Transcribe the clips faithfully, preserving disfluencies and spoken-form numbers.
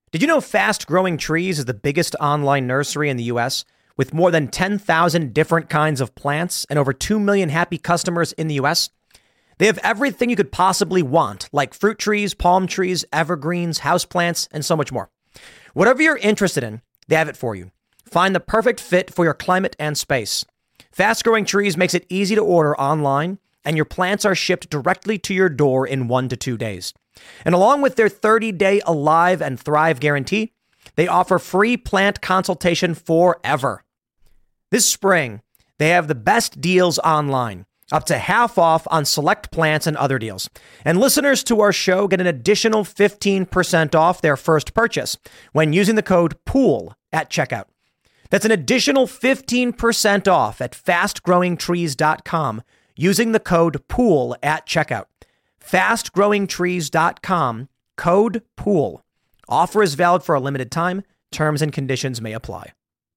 Did you know Fast Growing Trees is the biggest online nursery in the U S with more than ten thousand different kinds of plants and over two million happy customers in the U S? They have everything you could possibly want, like fruit trees, palm trees, evergreens, houseplants, and so much more. Whatever you're interested in, they have it for you. Find the perfect fit for your climate and space. Fast Growing Trees makes it easy to order online, and your plants are shipped directly to your door in one to two days. And along with their thirty-day Alive and Thrive guarantee, they offer free plant consultation forever. This spring, they have the best deals online, up to half off on select plants and other deals. And listeners to our show get an additional fifteen percent off their first purchase when using the code POOL at checkout. That's an additional fifteen percent off at fast growing trees dot com using the code POOL at checkout. fast growing trees dot com, code POOL. Offer is valid for a limited time. Terms and conditions may apply.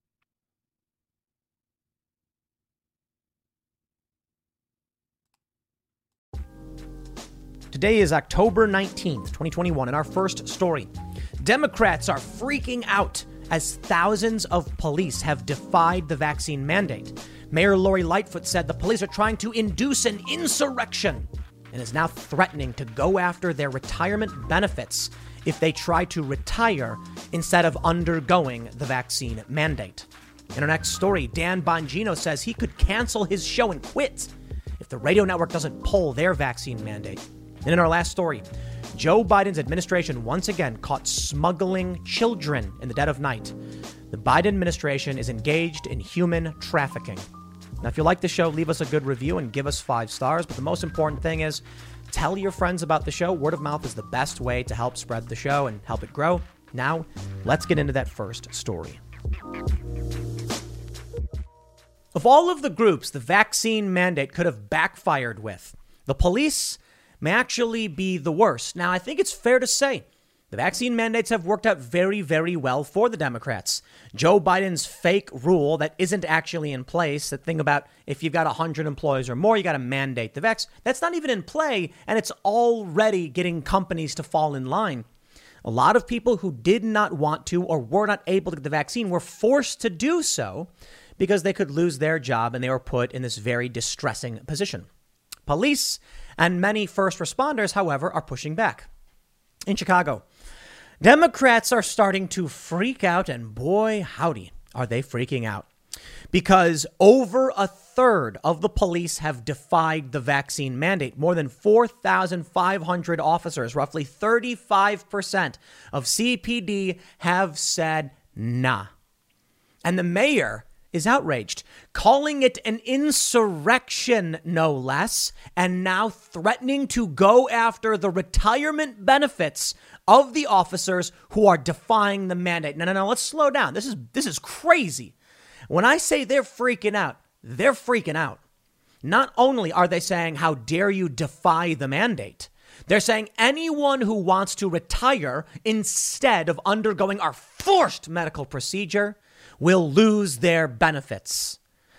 Today is October nineteenth, twenty twenty-one, and our first story. Democrats are freaking out as thousands of police have defied the vaccine mandate. Mayor Lori Lightfoot said the police are trying to induce an insurrection and is now threatening to go after their retirement benefits if they try to retire instead of undergoing the vaccine mandate. In our next story, Dan Bongino says he could cancel his show and quit if the radio network doesn't pull their vaccine mandate. And in our last story, Joe Biden's administration once again caught smuggling children in the dead of night. The Biden administration is engaged in human trafficking. Now, if you like the show, leave us a good review and give us five stars. But the most important thing is tell your friends about the show. Word of mouth is the best way to help spread the show and help it grow. Now, let's get into that first story. Of all of the groups the vaccine mandate could have backfired with, the police may actually be the worst. Now, I think it's fair to say the vaccine mandates have worked out very, very well for the Democrats. Joe Biden's fake rule that isn't actually in place, that thing about if you've got one hundred employees or more, you got to mandate the vax, that's not even in play, and it's already getting companies to fall in line. A lot of people who did not want to or were not able to get the vaccine were forced to do so because they could lose their job and they were put in this very distressing position. Police and many first responders, however, are pushing back. In Chicago, Democrats are starting to freak out, and boy, howdy, are they freaking out. Because over a third of the police have defied the vaccine mandate. More than four thousand five hundred officers, roughly thirty-five percent of C P D, have said nah. And the mayor is outraged, calling it an insurrection, no less, and now threatening to go after the retirement benefits of the officers who are defying the mandate. No, no, no, let's slow down. This is this is crazy. When I say they're freaking out, they're freaking out. Not only are they saying, how dare you defy the mandate, they're saying anyone who wants to retire instead of undergoing our forced medical procedure will lose their benefits.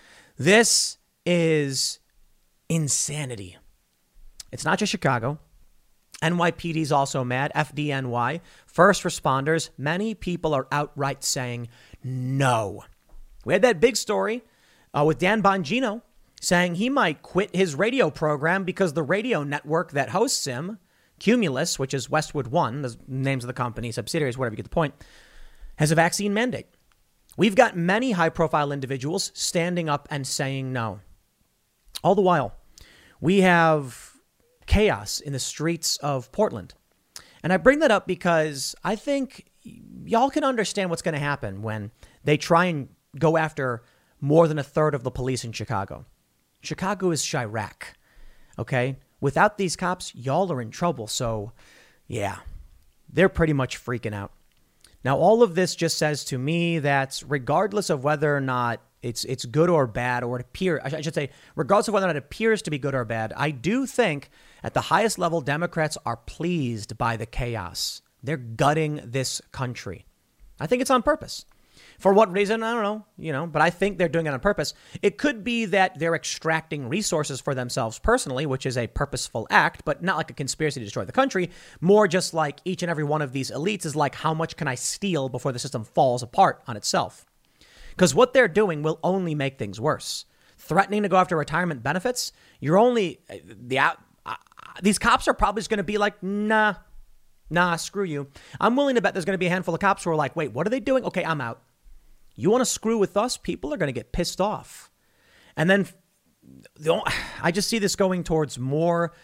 This is insanity. It's not just Chicago. N Y P D is also mad. F D N Y, first responders, many people are outright saying no. We had that big story uh, with Dan Bongino saying he might quit his radio program because the radio network that hosts him, Cumulus, which is Westwood One, the names of the company, subsidiaries, whatever, you get the point, has a vaccine mandate. We've got many high-profile individuals standing up and saying no. All the while, we have chaos in the streets of Portland. And I bring that up because I think y'all can understand what's going to happen when they try and go after more than a third of the police in Chicago. Chicago is Chirac, okay? Without these cops, y'all are in trouble. So, yeah, they're pretty much freaking out. Now, all of this just says to me that regardless of whether or not it's it's good or bad, or it appears, I should say, regardless of whether or not it appears to be good or bad, I do think at the highest level, Democrats are pleased by the chaos. They're gutting this country. I think it's on purpose. For what reason? I don't know, you know, but I think they're doing it on purpose. It could be that they're extracting resources for themselves personally, which is a purposeful act, but not like a conspiracy to destroy the country. More just like each and every one of these elites is like, how much can I steal before the system falls apart on itself? Because what they're doing will only make things worse. Threatening to go after retirement benefits, you're only the uh, uh, these cops are probably just going to be like, nah, nah, screw you. I'm willing to bet there's going to be a handful of cops who are like, wait, what are they doing? OK, I'm out. You want to screw with us? People are going to get pissed off. And then the, I just see this going towards more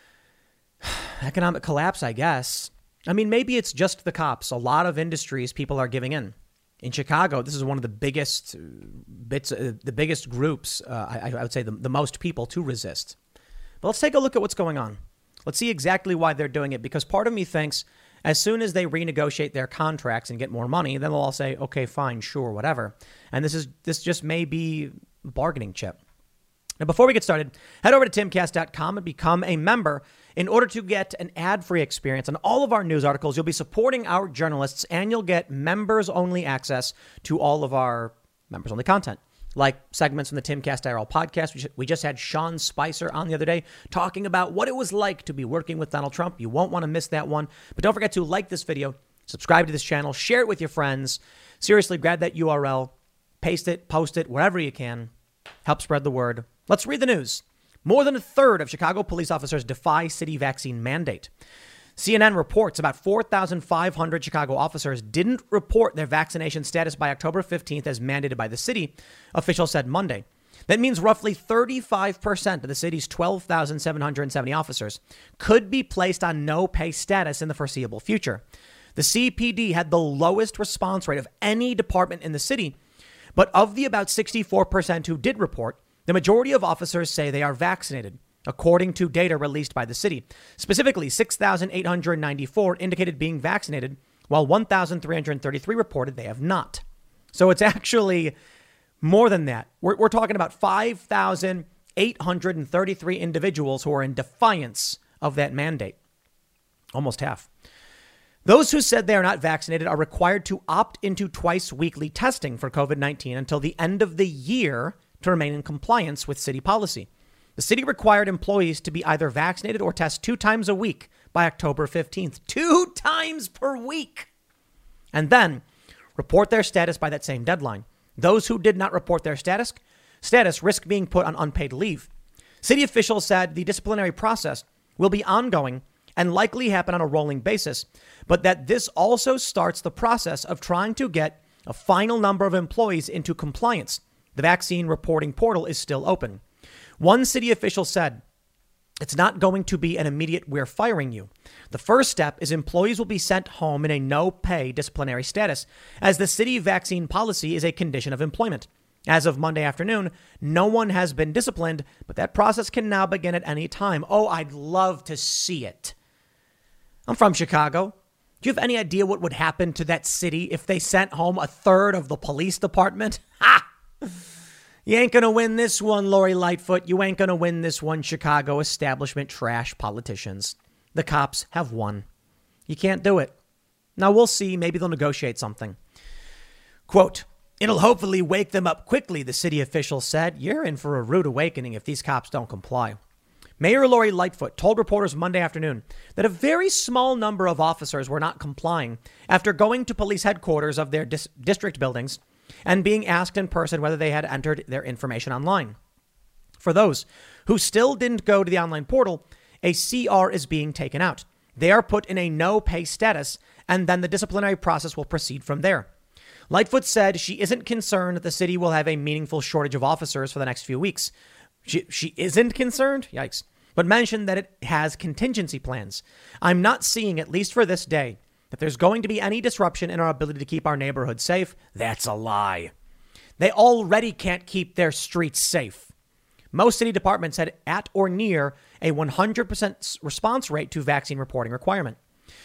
economic collapse, I guess. I mean, maybe it's just the cops. A lot of industries, people are giving in. In Chicago, this is one of the biggest bits, uh, the biggest groups, uh, I, I would say the, the most people to resist. But let's take a look at what's going on. Let's see exactly why they're doing it, because part of me thinks as soon as they renegotiate their contracts and get more money, then they'll all say, OK, fine, sure, whatever. And this is this just may be a bargaining chip. Now, before we get started, head over to timcast dot com and become a member. In order to get an ad-free experience on all of our news articles, you'll be supporting our journalists and you'll get members-only access to all of our members-only content, like segments from the Timcast I R L podcast. We just had Sean Spicer on the other day talking about what it was like to be working with Donald Trump. You won't want to miss that one. But don't forget to like this video, subscribe to this channel, share it with your friends. Seriously, grab that U R L, paste it, post it, wherever you can. Help spread the word. Let's read the news. More than a third of Chicago police officers defy city vaccine mandate. C N N reports about four thousand five hundred Chicago officers didn't report their vaccination status by October fifteenth as mandated by the city, officials said Monday. That means roughly thirty-five percent of the city's twelve thousand seven hundred seventy officers could be placed on no pay status in the foreseeable future. The C P D had the lowest response rate of any department in the city, but of the about sixty-four percent who did report, the majority of officers say they are vaccinated, according to data released by the city. Specifically, six thousand eight hundred ninety-four indicated being vaccinated, while one thousand three hundred thirty-three reported they have not. So it's actually more than that. We're, we're talking about five thousand eight hundred thirty-three individuals who are in defiance of that mandate. Almost half. Those who said they are not vaccinated are required to opt into twice weekly testing for covid nineteen until the end of the year to remain in compliance with city policy. The city required employees to be either vaccinated or test two times a week by October fifteenth. Two times per week. And then report their status by that same deadline. Those who did not report their status, status risk being put on unpaid leave. City officials said the disciplinary process will be ongoing and likely happen on a rolling basis, but that this also starts the process of trying to get a final number of employees into compliance. The vaccine reporting portal is still open. One city official said, it's not going to be an immediate we're firing you. The first step is employees will be sent home in a no pay disciplinary status, as the city vaccine policy is a condition of employment. As of Monday afternoon, no one has been disciplined, but that process can now begin at any time. Oh, I'd love to see it. I'm from Chicago. Do you have any idea what would happen to that city if they sent home a third of the police department? Ha! You ain't going to win this one, Lori Lightfoot. You ain't going to win this one, Chicago establishment trash politicians. The cops have won. You can't do it. Now, we'll see. Maybe they'll negotiate something. Quote, it'll hopefully wake them up quickly, the city official said. You're in for a rude awakening if these cops don't comply. Mayor Lori Lightfoot told reporters Monday afternoon that a very small number of officers were not complying after going to police headquarters of their dis- district buildings and being asked in person whether they had entered their information online. For those who still didn't go to the online portal, a C R is being taken out. They are put in a no pay status, and then the disciplinary process will proceed from there. Lightfoot said she isn't concerned that the city will have a meaningful shortage of officers for the next few weeks. She, she isn't concerned? Yikes. But mentioned that it has contingency plans. I'm not seeing, at least for this day, that there's going to be any disruption in our ability to keep our neighborhood safe. That's a lie. They already can't keep their streets safe. Most city departments had at or near a one hundred percent response rate to vaccine reporting requirement.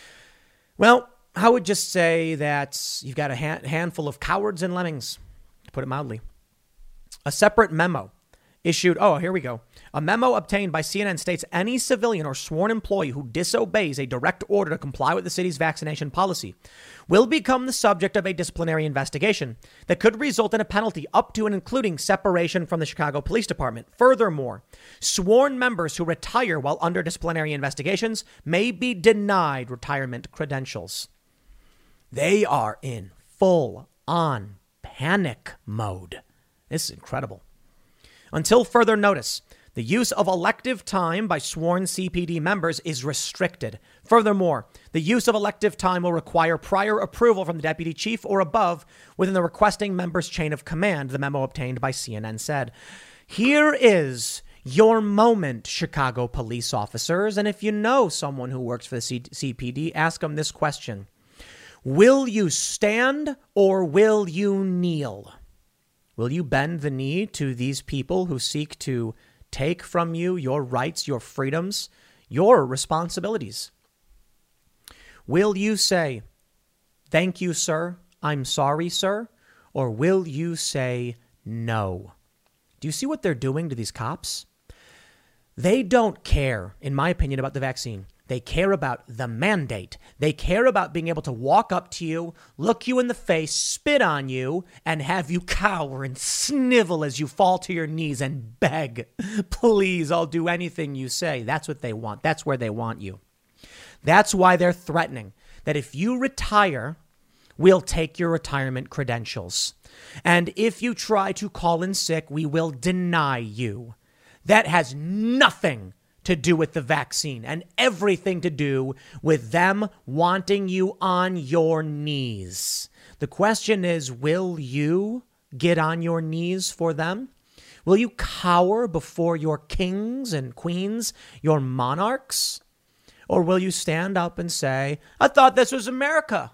Well, I would just say that you've got a ha- handful of cowards and lemmings, to put it mildly. A separate memo issued, oh, here we go. A memo obtained by C N N states any civilian or sworn employee who disobeys a direct order to comply with the city's vaccination policy will become the subject of a disciplinary investigation that could result in a penalty up to and including separation from the Chicago Police Department. Furthermore, sworn members who retire while under disciplinary investigations may be denied retirement credentials. They are in full on panic mode. This is incredible. Until further notice, the use of elective time by sworn C P D members is restricted. Furthermore, the use of elective time will require prior approval from the deputy chief or above within the requesting member's chain of command, the memo obtained by C N N said. Here is your moment, Chicago police officers. And if you know someone who works for the C- CPD, ask them this question. Will you stand or will you kneel? Will you bend the knee to these people who seek to take from you your rights, your freedoms, your responsibilities? Will you say, thank you, sir, I'm sorry, sir? Or will you say no? Do you see what they're doing to these cops? They don't care, in my opinion, about the vaccine. They care about the mandate. They care about being able to walk up to you, look you in the face, spit on you, and have you cower and snivel as you fall to your knees and beg, please, I'll do anything you say. That's what they want. That's where they want you. That's why they're threatening that if you retire, we'll take your retirement credentials. And if you try to call in sick, we will deny you. That has nothing to do with the vaccine and everything to do with them wanting you on your knees. The question is, will you get on your knees for them? Will you cower before your kings and queens, your monarchs? Or will you stand up and say, I thought this was America?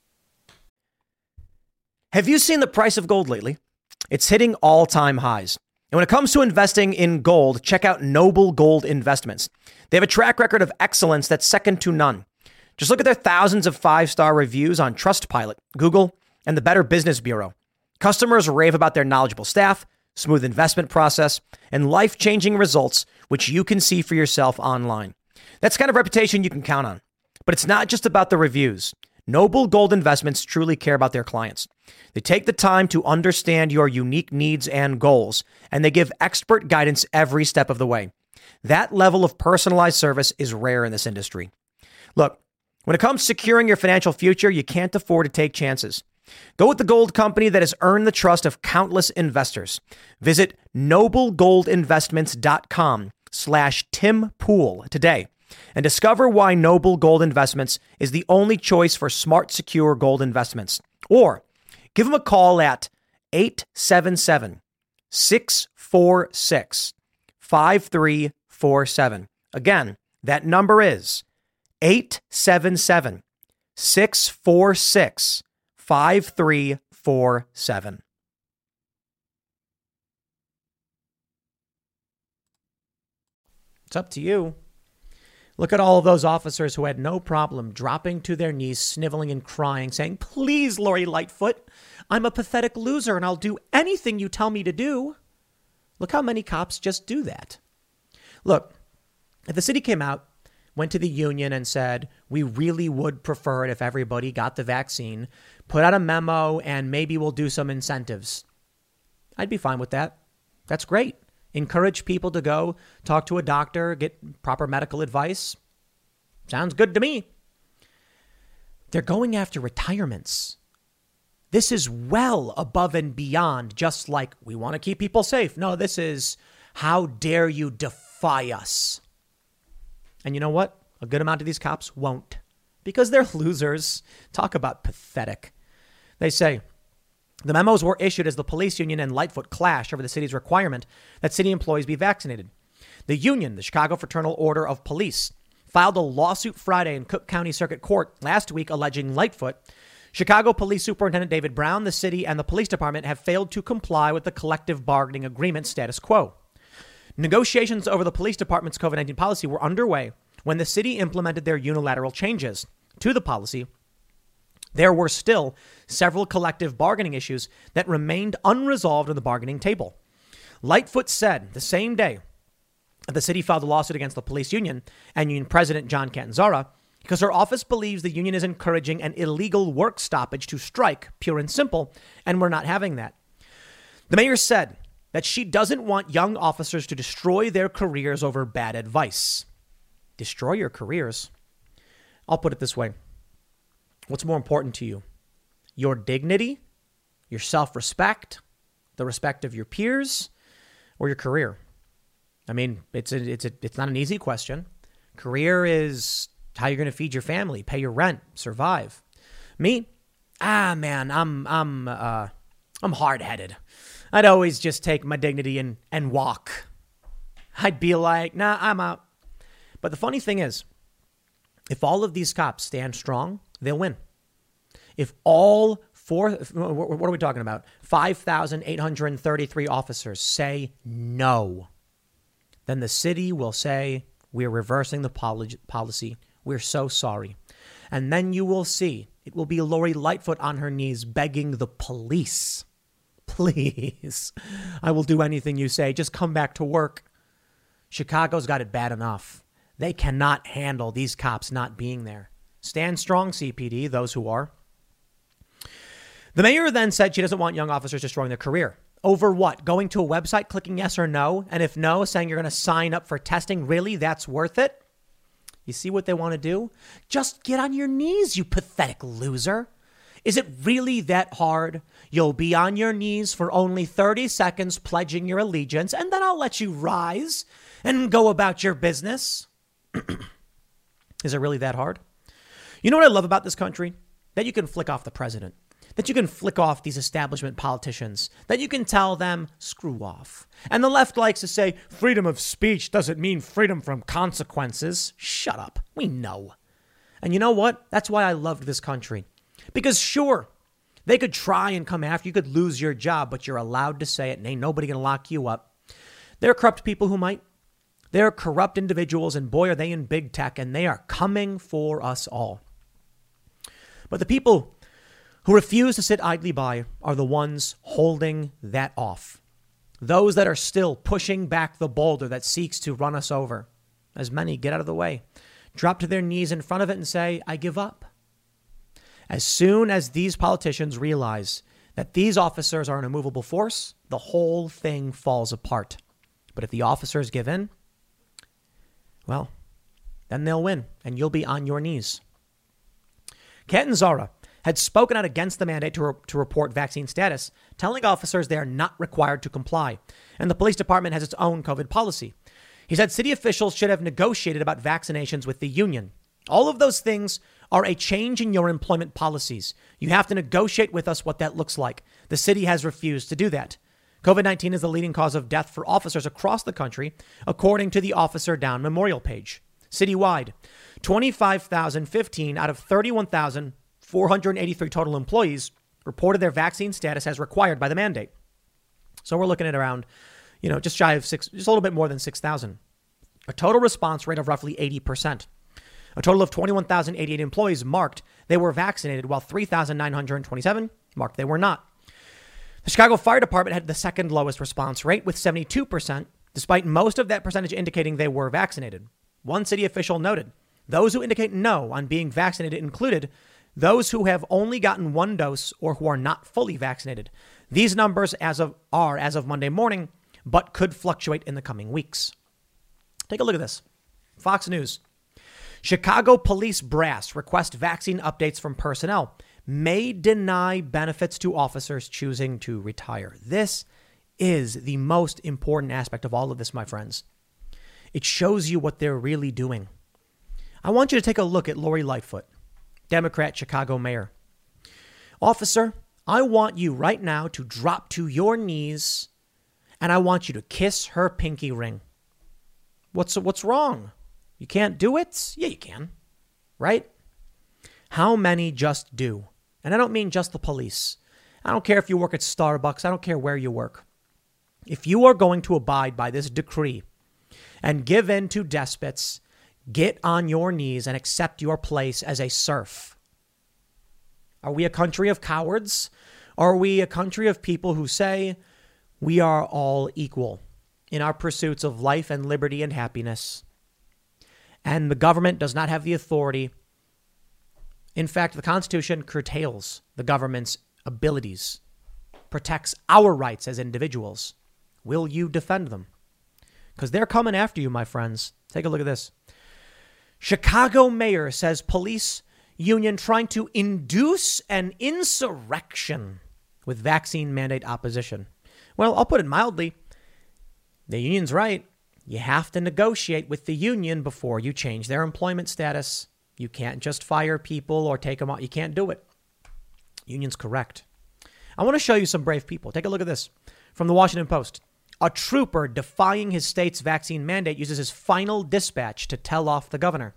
Have you seen the price of gold lately? It's hitting all-time highs. And when it comes to investing in gold, check out Noble Gold Investments. They have a track record of excellence that's second to none. Just look at their thousands of five-star reviews on Trustpilot, Google, and the Better Business Bureau. Customers rave about their knowledgeable staff, smooth investment process, and life-changing results, which you can see for yourself online. That's the kind of reputation you can count on. But it's not just about the reviews. Noble Gold Investments truly care about their clients. They take the time to understand your unique needs and goals, and they give expert guidance every step of the way. That level of personalized service is rare in this industry. Look, when it comes to securing your financial future, you can't afford to take chances. Go with the gold company that has earned the trust of countless investors. Visit noblegoldinvestments.com slash Tim Pool today and discover why Noble Gold Investments is the only choice for smart, secure gold investments. Or give them a call at eight seven seven, six four six, five three four seven. Again, that number is eight seven seven, six four six, five three four seven. It's up to you. Look at all of those officers who had no problem dropping to their knees, sniveling and crying, saying, please, Lori Lightfoot, I'm a pathetic loser and I'll do anything you tell me to do. Look how many cops just do that. Look, if the city came out, went to the union and said, we really would prefer it if everybody got the vaccine, put out a memo and maybe we'll do some incentives, I'd be fine with that. That's great. Encourage people to go talk to a doctor, get proper medical advice. Sounds good to me. They're going after retirements. This is well above and beyond just like we want to keep people safe. No, this is how dare you defy us? And you know what? A good amount of these cops won't because they're losers. Talk about pathetic. They say, the memos were issued as the police union and Lightfoot clash over the city's requirement that city employees be vaccinated. The union, the Chicago Fraternal Order of Police, filed a lawsuit Friday in Cook County Circuit Court last week alleging Lightfoot, Chicago Police Superintendent David Brown, the city, and the police department have failed to comply with the collective bargaining agreement status quo. Negotiations over the police department's COVID nineteen policy were underway when the city implemented their unilateral changes to the policy. There were still several collective bargaining issues that remained unresolved on the bargaining table. Lightfoot said the same day that the city filed a lawsuit against the police union and union president John Catanzara because her office believes the union is encouraging an illegal work stoppage to strike, pure and simple, and we're not having that. The mayor said that she doesn't want young officers to destroy their careers over bad advice. Destroy your careers? I'll put it this way. What's more important to you? Your dignity, your self-respect, the respect of your peers, or your career? I mean, it's a, it's a, it's not an easy question. Career is how you're going to feed your family, pay your rent, survive. Me, ah, man, I'm I'm uh, I'm hard-headed. I'd always just take my dignity and and walk. I'd be like, nah, I'm out. But the funny thing is, if all of these cops stand strong, they'll win. If all four, what are we talking about? five thousand eight hundred thirty-three officers say no, then the city will say, we're reversing the policy. We're so sorry. And then you will see it will be Lori Lightfoot on her knees begging the police, please, I will do anything you say. Just come back to work. Chicago's got it bad enough. They cannot handle these cops not being there. Stand strong, C P D, those who are. The mayor then said she doesn't want young officers destroying their career. Over what? Going to a website, clicking yes or no? And if no, saying you're going to sign up for testing? Really? That's worth it? You see what they want to do? Just get on your knees, you pathetic loser. Is it really that hard? You'll be on your knees for only thirty seconds pledging your allegiance, and then I'll let you rise and go about your business. Is it really that hard? You know what I love about this country? That you can flick off the president. That you can flick off these establishment politicians, that you can tell them, screw off. And the left likes to say, freedom of speech doesn't mean freedom from consequences. Shut up. We know. And you know what? That's why I loved this country. Because sure, they could try and come after you. You could lose your job, but you're allowed to say it, and ain't nobody going to lock you up. There are corrupt people who might. There are corrupt individuals, and boy, are they in big tech, and they are coming for us all. But the people who refuse to sit idly by are the ones holding that off. Those that are still pushing back the boulder that seeks to run us over. As many get out of the way, drop to their knees in front of it and say, I give up. As soon as these politicians realize that these officers are an immovable force, the whole thing falls apart. But if the officers give in, well, then they'll win and you'll be on your knees. Catanzara had spoken out against the mandate to, re- to report vaccine status, telling officers they are not required to comply. And the police department has its own COVID policy. He said city officials should have negotiated about vaccinations with the union. All of those things are a change in your employment policies. You have to negotiate with us what that looks like. The city has refused to do that. COVID nineteen is the leading cause of death for officers across the country, according to the Officer Down Memorial page. Citywide, twenty-five thousand fifteen out of thirty-one thousand four hundred eighty-three total employees reported their vaccine status as required by the mandate. So we're looking at around, you know, just shy of six, just a little bit more than six thousand. A total response rate of roughly eighty percent. A total of twenty-one thousand eighty-eight employees marked they were vaccinated, while three thousand nine hundred twenty-seven marked they were not. The Chicago Fire Department had the second lowest response rate with seventy-two percent, despite most of that percentage indicating they were vaccinated. One city official noted, those who indicate no on being vaccinated included those who have only gotten one dose or who are not fully vaccinated. These numbers as of are as of Monday morning, but could fluctuate in the coming weeks. Take a look at this. Fox News. Chicago police brass request vaccine updates from personnel. May deny benefits to officers choosing to retire. This is the most important aspect of all of this, my friends. It shows you what they're really doing. I want you to take a look at Lori Lightfoot, Democrat Chicago mayor. Officer, I want you right now to drop to your knees and I want you to kiss her pinky ring. What's what's wrong? You can't do it? Yeah, you can. Right? How many just do? And I don't mean just the police. I don't care if you work at Starbucks. I don't care where you work. If you are going to abide by this decree and give in to despots, get on your knees and accept your place as a serf. Are we a country of cowards? Or are we a country of people who say, We are all equal in our pursuits of life and liberty and happiness. And the government does not have the authority. In fact, the Constitution curtails the government's abilities, protects our rights as individuals. Will you defend them? Because they're coming after you, my friends. Take a look at this. Chicago mayor says police union trying to induce an insurrection with vaccine mandate opposition. Well, I'll put it mildly. The union's right. You have to negotiate with the union before you change their employment status. You can't just fire people or take them out. You can't do it. Union's correct. I want to show you some brave people. Take a look at this from the Washington Post. A trooper defying his state's vaccine mandate uses his final dispatch to tell off the governor.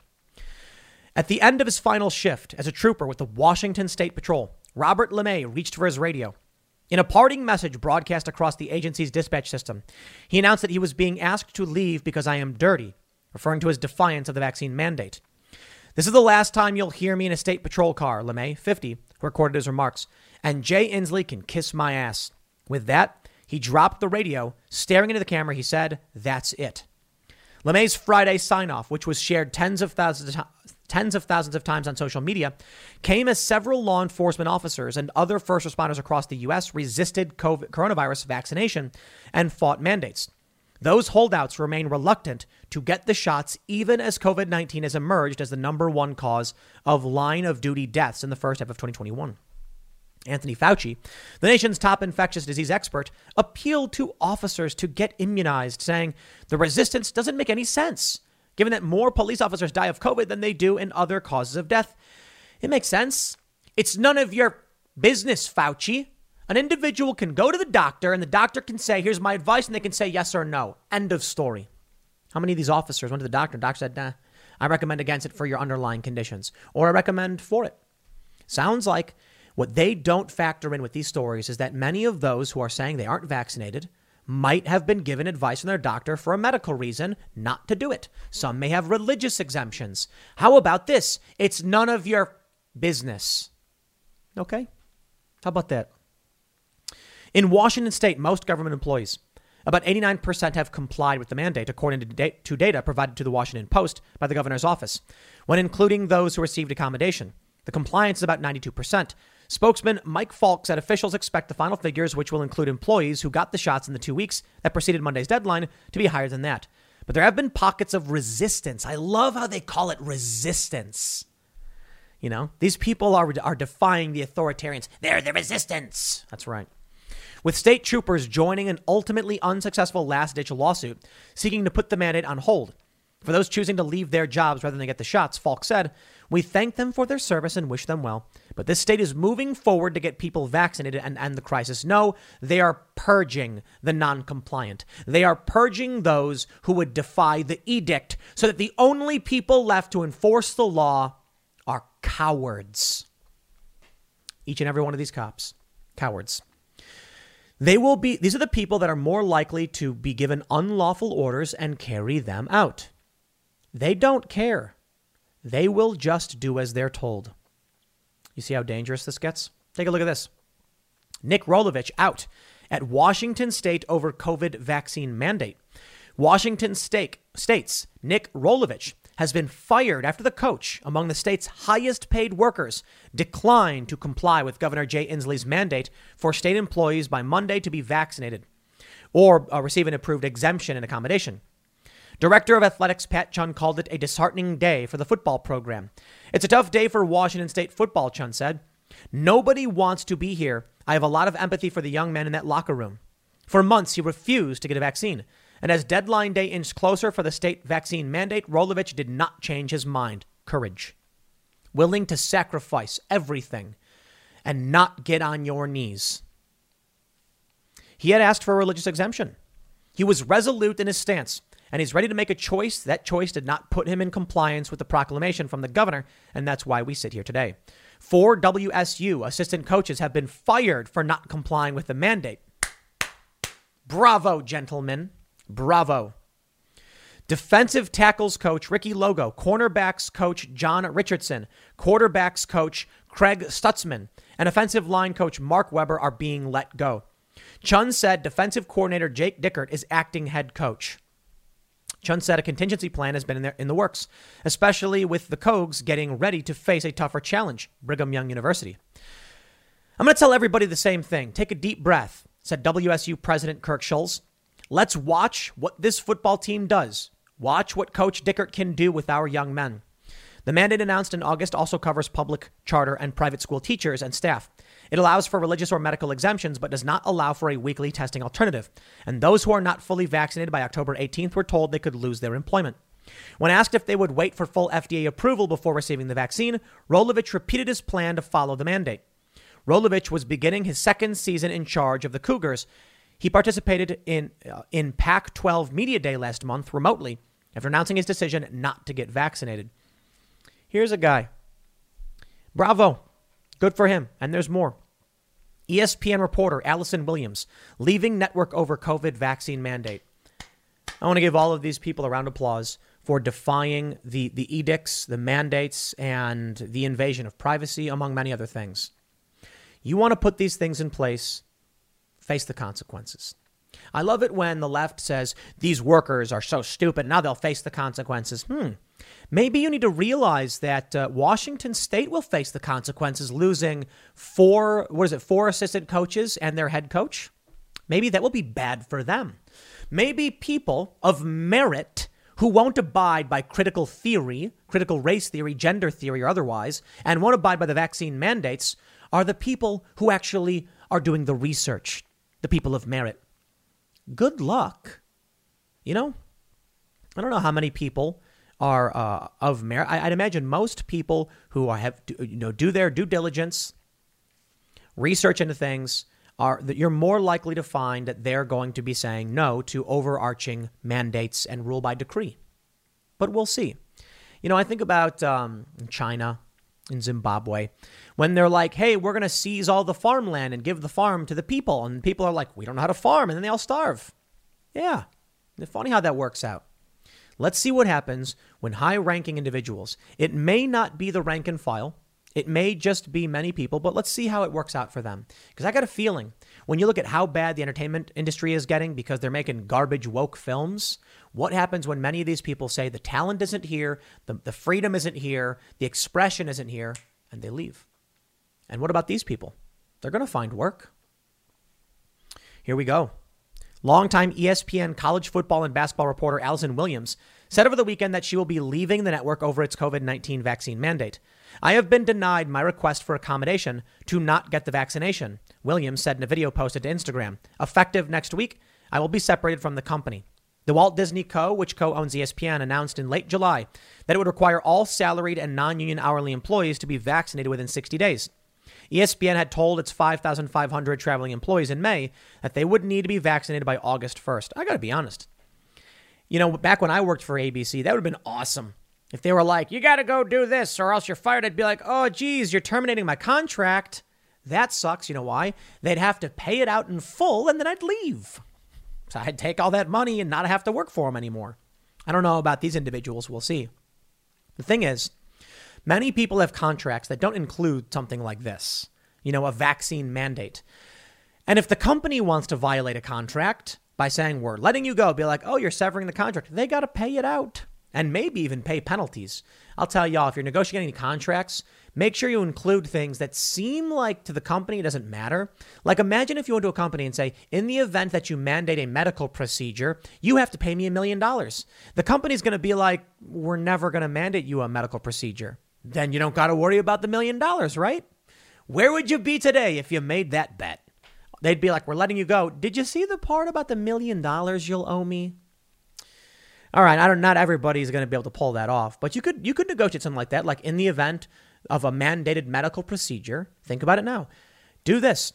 At the end of his final shift as a trooper with the Washington State Patrol, Robert LeMay reached for his radio. In a parting message broadcast across the agency's dispatch system, he announced that he was being asked to leave because I am dirty, referring to his defiance of the vaccine mandate. This is the last time you'll hear me in a state patrol car, LeMay, fifty, recorded his remarks. And Jay Inslee can kiss my ass. With that, he dropped the radio. Staring into the camera, he said, that's it. LeMay's Friday sign-off, which was shared tens of thousands of, tens of thousands of times on social media, came as several law enforcement officers and other first responders across the U S resisted COVID, coronavirus vaccination and fought mandates. Those holdouts remain reluctant to get the shots even as COVID nineteen has emerged as the number one cause of line-of-duty deaths in the first half of twenty twenty-one. Anthony Fauci, the nation's top infectious disease expert, appealed to officers to get immunized, saying the resistance doesn't make any sense, given that more police officers die of COVID than they do in other causes of death. It makes sense. It's none of your business, Fauci. An individual can go to the doctor and the doctor can say, here's my advice, and they can say yes or no. End of story. How many of these officers went to the doctor? The doctor said, nah, I recommend against it for your underlying conditions, or I recommend for it. Sounds like what they don't factor in with these stories is that many of those who are saying they aren't vaccinated might have been given advice from their doctor for a medical reason not to do it. Some may have religious exemptions. How about this? It's none of your business. Okay. How about that? In Washington state, most government employees, about eighty-nine percent have complied with the mandate, according to, da- to data provided to the Washington Post by the governor's office. When including those who received accommodation, the compliance is about ninety-two percent. Spokesman Mike Falk said officials expect the final figures, which will include employees who got the shots in the two weeks that preceded Monday's deadline, to be higher than that. But there have been pockets of resistance. I love how they call it resistance. You know, these people are, are defying the authoritarians. They're the resistance. That's right. With state troopers joining an ultimately unsuccessful last-ditch lawsuit seeking to put the mandate on hold. For those choosing to leave their jobs rather than get the shots, Falk said, we thank them for their service and wish them well. But this state is moving forward to get people vaccinated and end the crisis. No, they are purging the non-compliant. They are purging those who would defy the edict so that the only people left to enforce the law are cowards. Each and every one of these cops, cowards. They will be, these are the people that are more likely to be given unlawful orders and carry them out. They don't care. They will just do as they're told. You see how dangerous this gets? Take a look at this. Nick Rolovich out at Washington State over COVID vaccine mandate. Washington State states Nick Rolovich has been fired after the coach, among the state's highest paid workers, declined to comply with Governor Jay Inslee's mandate for state employees by Monday to be vaccinated or uh, receive an approved exemption and accommodation. Director of Athletics Pat Chun called it a disheartening day for the football program. It's a tough day for Washington State football, Chun said. Nobody wants to be here. I have a lot of empathy for the young men in that locker room. For months, he refused to get a vaccine. And as deadline day inched closer for the state vaccine mandate, Rolovich did not change his mind. Courage. Willing to sacrifice everything and not get on your knees. He had asked for a religious exemption. He was resolute in his stance, and he's ready to make a choice. That choice did not put him in compliance with the proclamation from the governor, and that's why we sit here today. Four W S U assistant coaches have been fired for not complying with the mandate. Bravo, gentlemen. Bravo. Defensive tackles coach Ricky Logo, cornerbacks coach John Richardson, quarterbacks coach Craig Stutzman, and offensive line coach Mark Weber are being let go. Chun said defensive coordinator Jake Dickert is acting head coach. Chun said a contingency plan has been in, there, in the works, especially with the Cougs getting ready to face a tougher challenge, Brigham Young University. I'm going to tell everybody the same thing. Take a deep breath, said W S U President Kirk Schulz. Let's watch what this football team does. Watch what Coach Dickert can do with our young men. The mandate announced in August also covers public, charter, and private school teachers and staff. It allows for religious or medical exemptions, but does not allow for a weekly testing alternative. And those who are not fully vaccinated by October eighteenth were told they could lose their employment. When asked if they would wait for full F D A approval before receiving the vaccine, Rolovich repeated his plan to follow the mandate. Rolovich was beginning his second season in charge of the Cougars. He participated in uh, in Pac twelve Media Day last month remotely after announcing his decision not to get vaccinated. Here's a guy. Bravo. Good for him. And there's more. E S P N reporter Allison Williams leaving network over COVID vaccine mandate. I want to give all of these people a round of applause for defying the, the edicts, the mandates, and the invasion of privacy, among many other things. You want to put these things in place, face the consequences. I love it when the left says these workers are so stupid. Now they'll face the consequences. Hmm. Maybe you need to realize that uh, Washington State will face the consequences, losing four, what is it, four assistant coaches and their head coach. Maybe that will be bad for them. Maybe people of merit who won't abide by critical theory, critical race theory, gender theory, or otherwise, and won't abide by the vaccine mandates are the people who actually are doing the research, the people of merit. Good luck. You know, I don't know how many people are uh, of merit. I, I'd imagine most people who are, have, you know, do their due diligence, research into things, are that you're more likely to find that they're going to be saying no to overarching mandates and rule by decree. But we'll see. You know, I think about um, China, in Zimbabwe, when they're like, hey, we're going to seize all the farmland and give the farm to the people. And people are like, we don't know how to farm. And then they all starve. Yeah. It's funny how that works out. Let's see what happens when high-ranking individuals, it may not be the rank and file, it may just be many people, but let's see how it works out for them. Because I got a feeling when you look at how bad the entertainment industry is getting because they're making garbage woke films, what happens when many of these people say the talent isn't here, the, the freedom isn't here, the expression isn't here, and they leave. And what about these people? They're going to find work. Here we go. Longtime E S P N college football and basketball reporter Allison Williams said over the weekend that she will be leaving the network over its COVID nineteen vaccine mandate. I have been denied my request for accommodation to not get the vaccination, Williams said in a video posted to Instagram. Effective next week, I will be separated from the company. The Walt Disney Co., which co-owns E S P N, announced in late July that it would require all salaried and non-union hourly employees to be vaccinated within sixty days. E S P N had told its five thousand five hundred traveling employees in May that they would need to be vaccinated by August first. I got to be honest. You know, back when I worked for A B C, that would have been awesome. If they were like, you got to go do this or else you're fired, I'd be like, oh, geez, you're terminating my contract. That sucks. You know why? They'd have to pay it out in full and then I'd leave. So I'd take all that money and not have to work for them anymore. I don't know about these individuals. We'll see. The thing is, many people have contracts that don't include something like this, you know, a vaccine mandate. And if the company wants to violate a contract by saying we're letting you go, be like, oh, you're severing the contract, they got to pay it out and maybe even pay penalties. I'll tell y'all, if you're negotiating contracts, make sure you include things that seem like to the company it doesn't matter. Like imagine if you went to a company and say, in the event that you mandate a medical procedure, you have to pay me a million dollars. The company's going to be like, we're never going to mandate you a medical procedure. Then you don't got to worry about the million dollars, right? Where would you be today if you made that bet? They'd be like, we're letting you go. Did you see the part about the million dollars you'll owe me? All right, I don't. Not everybody's going to be able to pull that off, but you could you could negotiate something like that. Like in the event of a mandated medical procedure, think about it now. Do this.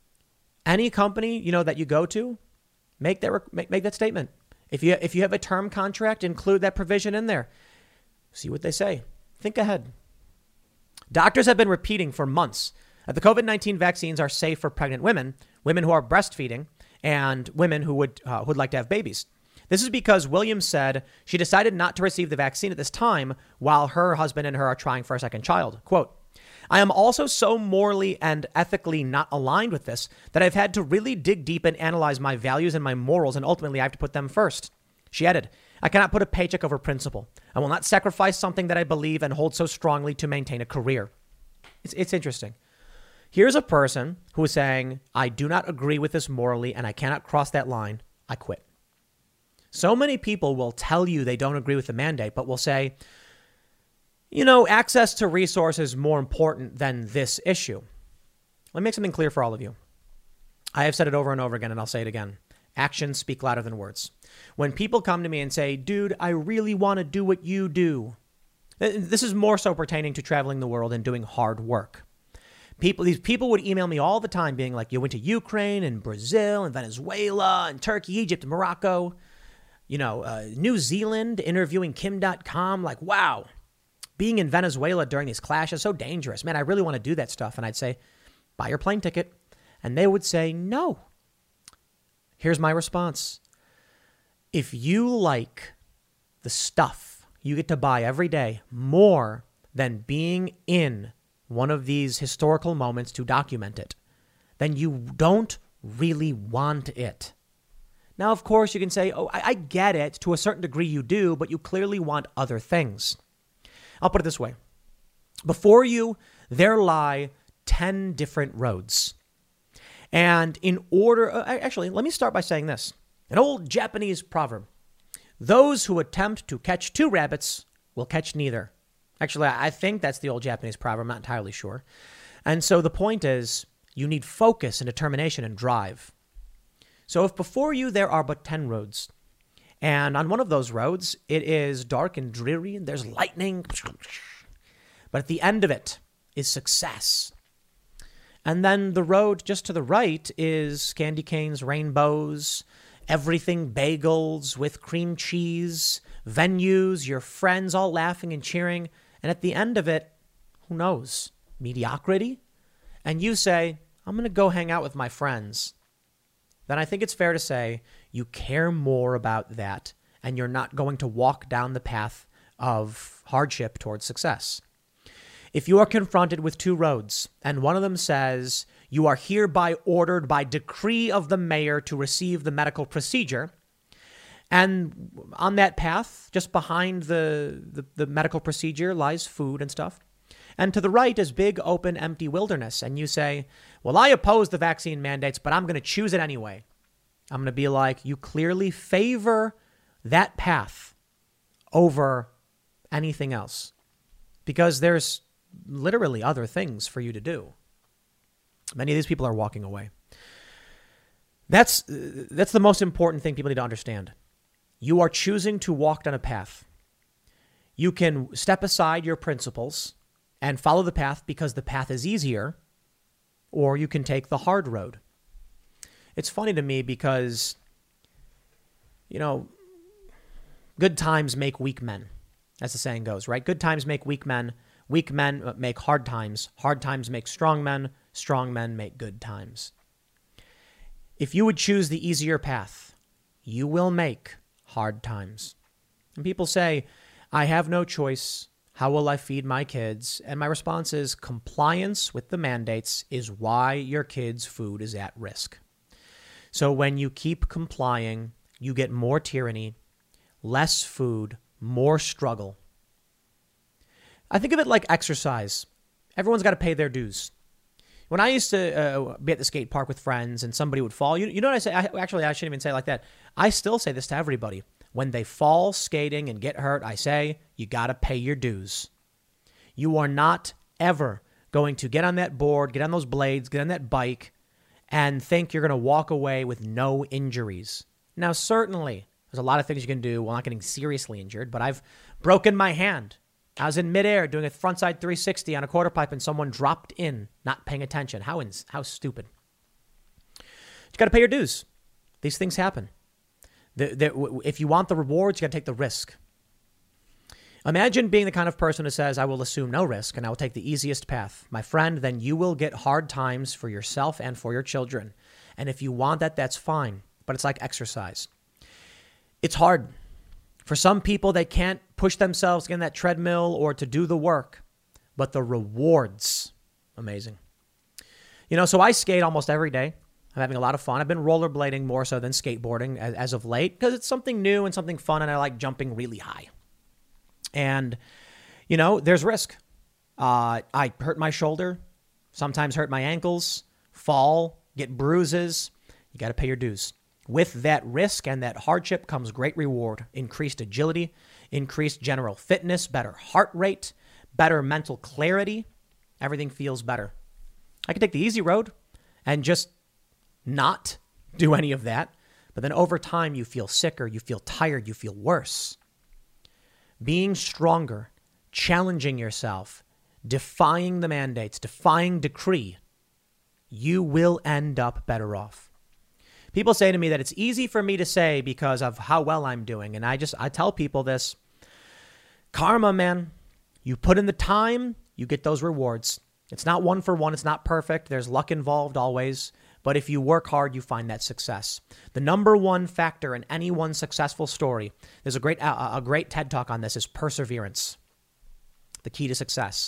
Any company you know that you go to, make that make, make that statement. If you if you have a term contract, include that provision in there. See what they say. Think ahead. Doctors have been repeating for months that the COVID nineteen vaccines are safe for pregnant women, women who are breastfeeding, and women who would uh, who would like to have babies. This is because Williams said she decided not to receive the vaccine at this time while her husband and her are trying for a second child. Quote, I am also so morally and ethically not aligned with this that I've had to really dig deep and analyze my values and my morals, and ultimately I have to put them first. She added, I cannot put a paycheck over principle. I will not sacrifice something that I believe and hold so strongly to maintain a career. It's, it's interesting. Here's a person who is saying, I do not agree with this morally and I cannot cross that line. I quit. So many people will tell you they don't agree with the mandate, but will say, you know, access to resources is more important than this issue. Let me make something clear for all of you. I have said it over and over again, and I'll say it again. Actions speak louder than words. When people come to me and say, dude, I really want to do what you do. This is more so pertaining to traveling the world and doing hard work. People, these people would email me all the time being like, you went to Ukraine and Brazil and Venezuela and Turkey, Egypt, and Morocco, you know, uh, New Zealand, interviewing Kim dot com. Like, wow, being in Venezuela during these clashes, so dangerous. Man, I really want to do that stuff. And I'd say, buy your plane ticket. And they would say, no. Here's my response. If you like the stuff you get to buy every day more than being in one of these historical moments to document it, then you don't really want it. Now, of course, you can say, oh, I, I get it. To a certain degree you do, but you clearly want other things. I'll put it this way. Before you, there lie ten different roads. And in order, uh, actually, let me start by saying this. An old Japanese proverb. Those who attempt to catch two rabbits will catch neither. Actually, I think that's the old Japanese proverb. I'm not entirely sure. And so the point is, you need focus and determination and drive. So if before you there are but ten roads, and on one of those roads, it is dark and dreary, and there's lightning, but at the end of it is success. And then the road just to the right is candy canes, rainbows, everything bagels with cream cheese, venues, your friends all laughing and cheering. And at the end of it, who knows, mediocrity? And you say, I'm going to go hang out with my friends. Then I think it's fair to say you care more about that and you're not going to walk down the path of hardship towards success. If you are confronted with two roads and one of them says you are hereby ordered by decree of the mayor to receive the medical procedure, and on that path, just behind the, the, the medical procedure lies food and stuff, and to the right is big, open, empty wilderness, and you say, well, I oppose the vaccine mandates, but I'm going to choose it anyway. I'm going to be like, you clearly favor that path over anything else because there's literally other things for you to do. Many of these people are walking away. That's that's the most important thing people need to understand. You are choosing to walk down a path. You can step aside your principles and follow the path because the path is easier, or you can take the hard road. It's funny to me because, you know, good times make weak men, as the saying goes, right? Good times make weak men. Weak men make hard times. Hard times make strong men. Strong men make good times. If you would choose the easier path, you will make hard times. And people say, I have no choice. How will I feed my kids? And my response is compliance with the mandates is why your kids' food is at risk. So when you keep complying, you get more tyranny, less food, more struggle. I think of it like exercise. Everyone's got to pay their dues. When I used to uh, be at the skate park with friends and somebody would fall, you, you know what I say? I, actually, I shouldn't even say it like that. I still say this to everybody. When they fall skating and get hurt, I say, you got to pay your dues. You are not ever going to get on that board, get on those blades, get on that bike, and think you're going to walk away with no injuries. Now, certainly, there's a lot of things you can do while not getting seriously injured, but I've broken my hand. I was in midair doing a frontside three sixty on a quarter pipe and someone dropped in, not paying attention. How ins- how stupid. You got to pay your dues. These things happen. The, the, if you want the rewards, you got to take the risk. Imagine being the kind of person who says, I will assume no risk and I will take the easiest path. My friend, then you will get hard times for yourself and for your children. And if you want that, that's fine. But it's like exercise. It's hard. For some people, they can't push themselves to get on that treadmill or to do the work. But the rewards Amazing. You know, so I skate almost every day. I'm having a lot of fun. I've been rollerblading more so than skateboarding as, as of late because it's something new and something fun, and I like jumping really high. And, you know, there's risk. Uh, I hurt my shoulder, sometimes hurt my ankles, fall, get bruises. You got to pay your dues. With that risk and that hardship comes great reward, increased agility, increased general fitness, better heart rate, better mental clarity. Everything feels better. I could take the easy road and just not do any of that. But then over time, you feel sicker, you feel tired, you feel worse. Being stronger, challenging yourself, defying the mandates, defying decree, you will end up better off. People say to me that it's easy for me to say because of how well I'm doing. And I just, I tell people this, karma, man, you put in the time, you get those rewards. It's not one for one. It's not perfect. There's luck involved always. But if you work hard, you find that success. The number one factor in any one successful story, there's a great, a, a great TED Talk on this, is perseverance. The key to success.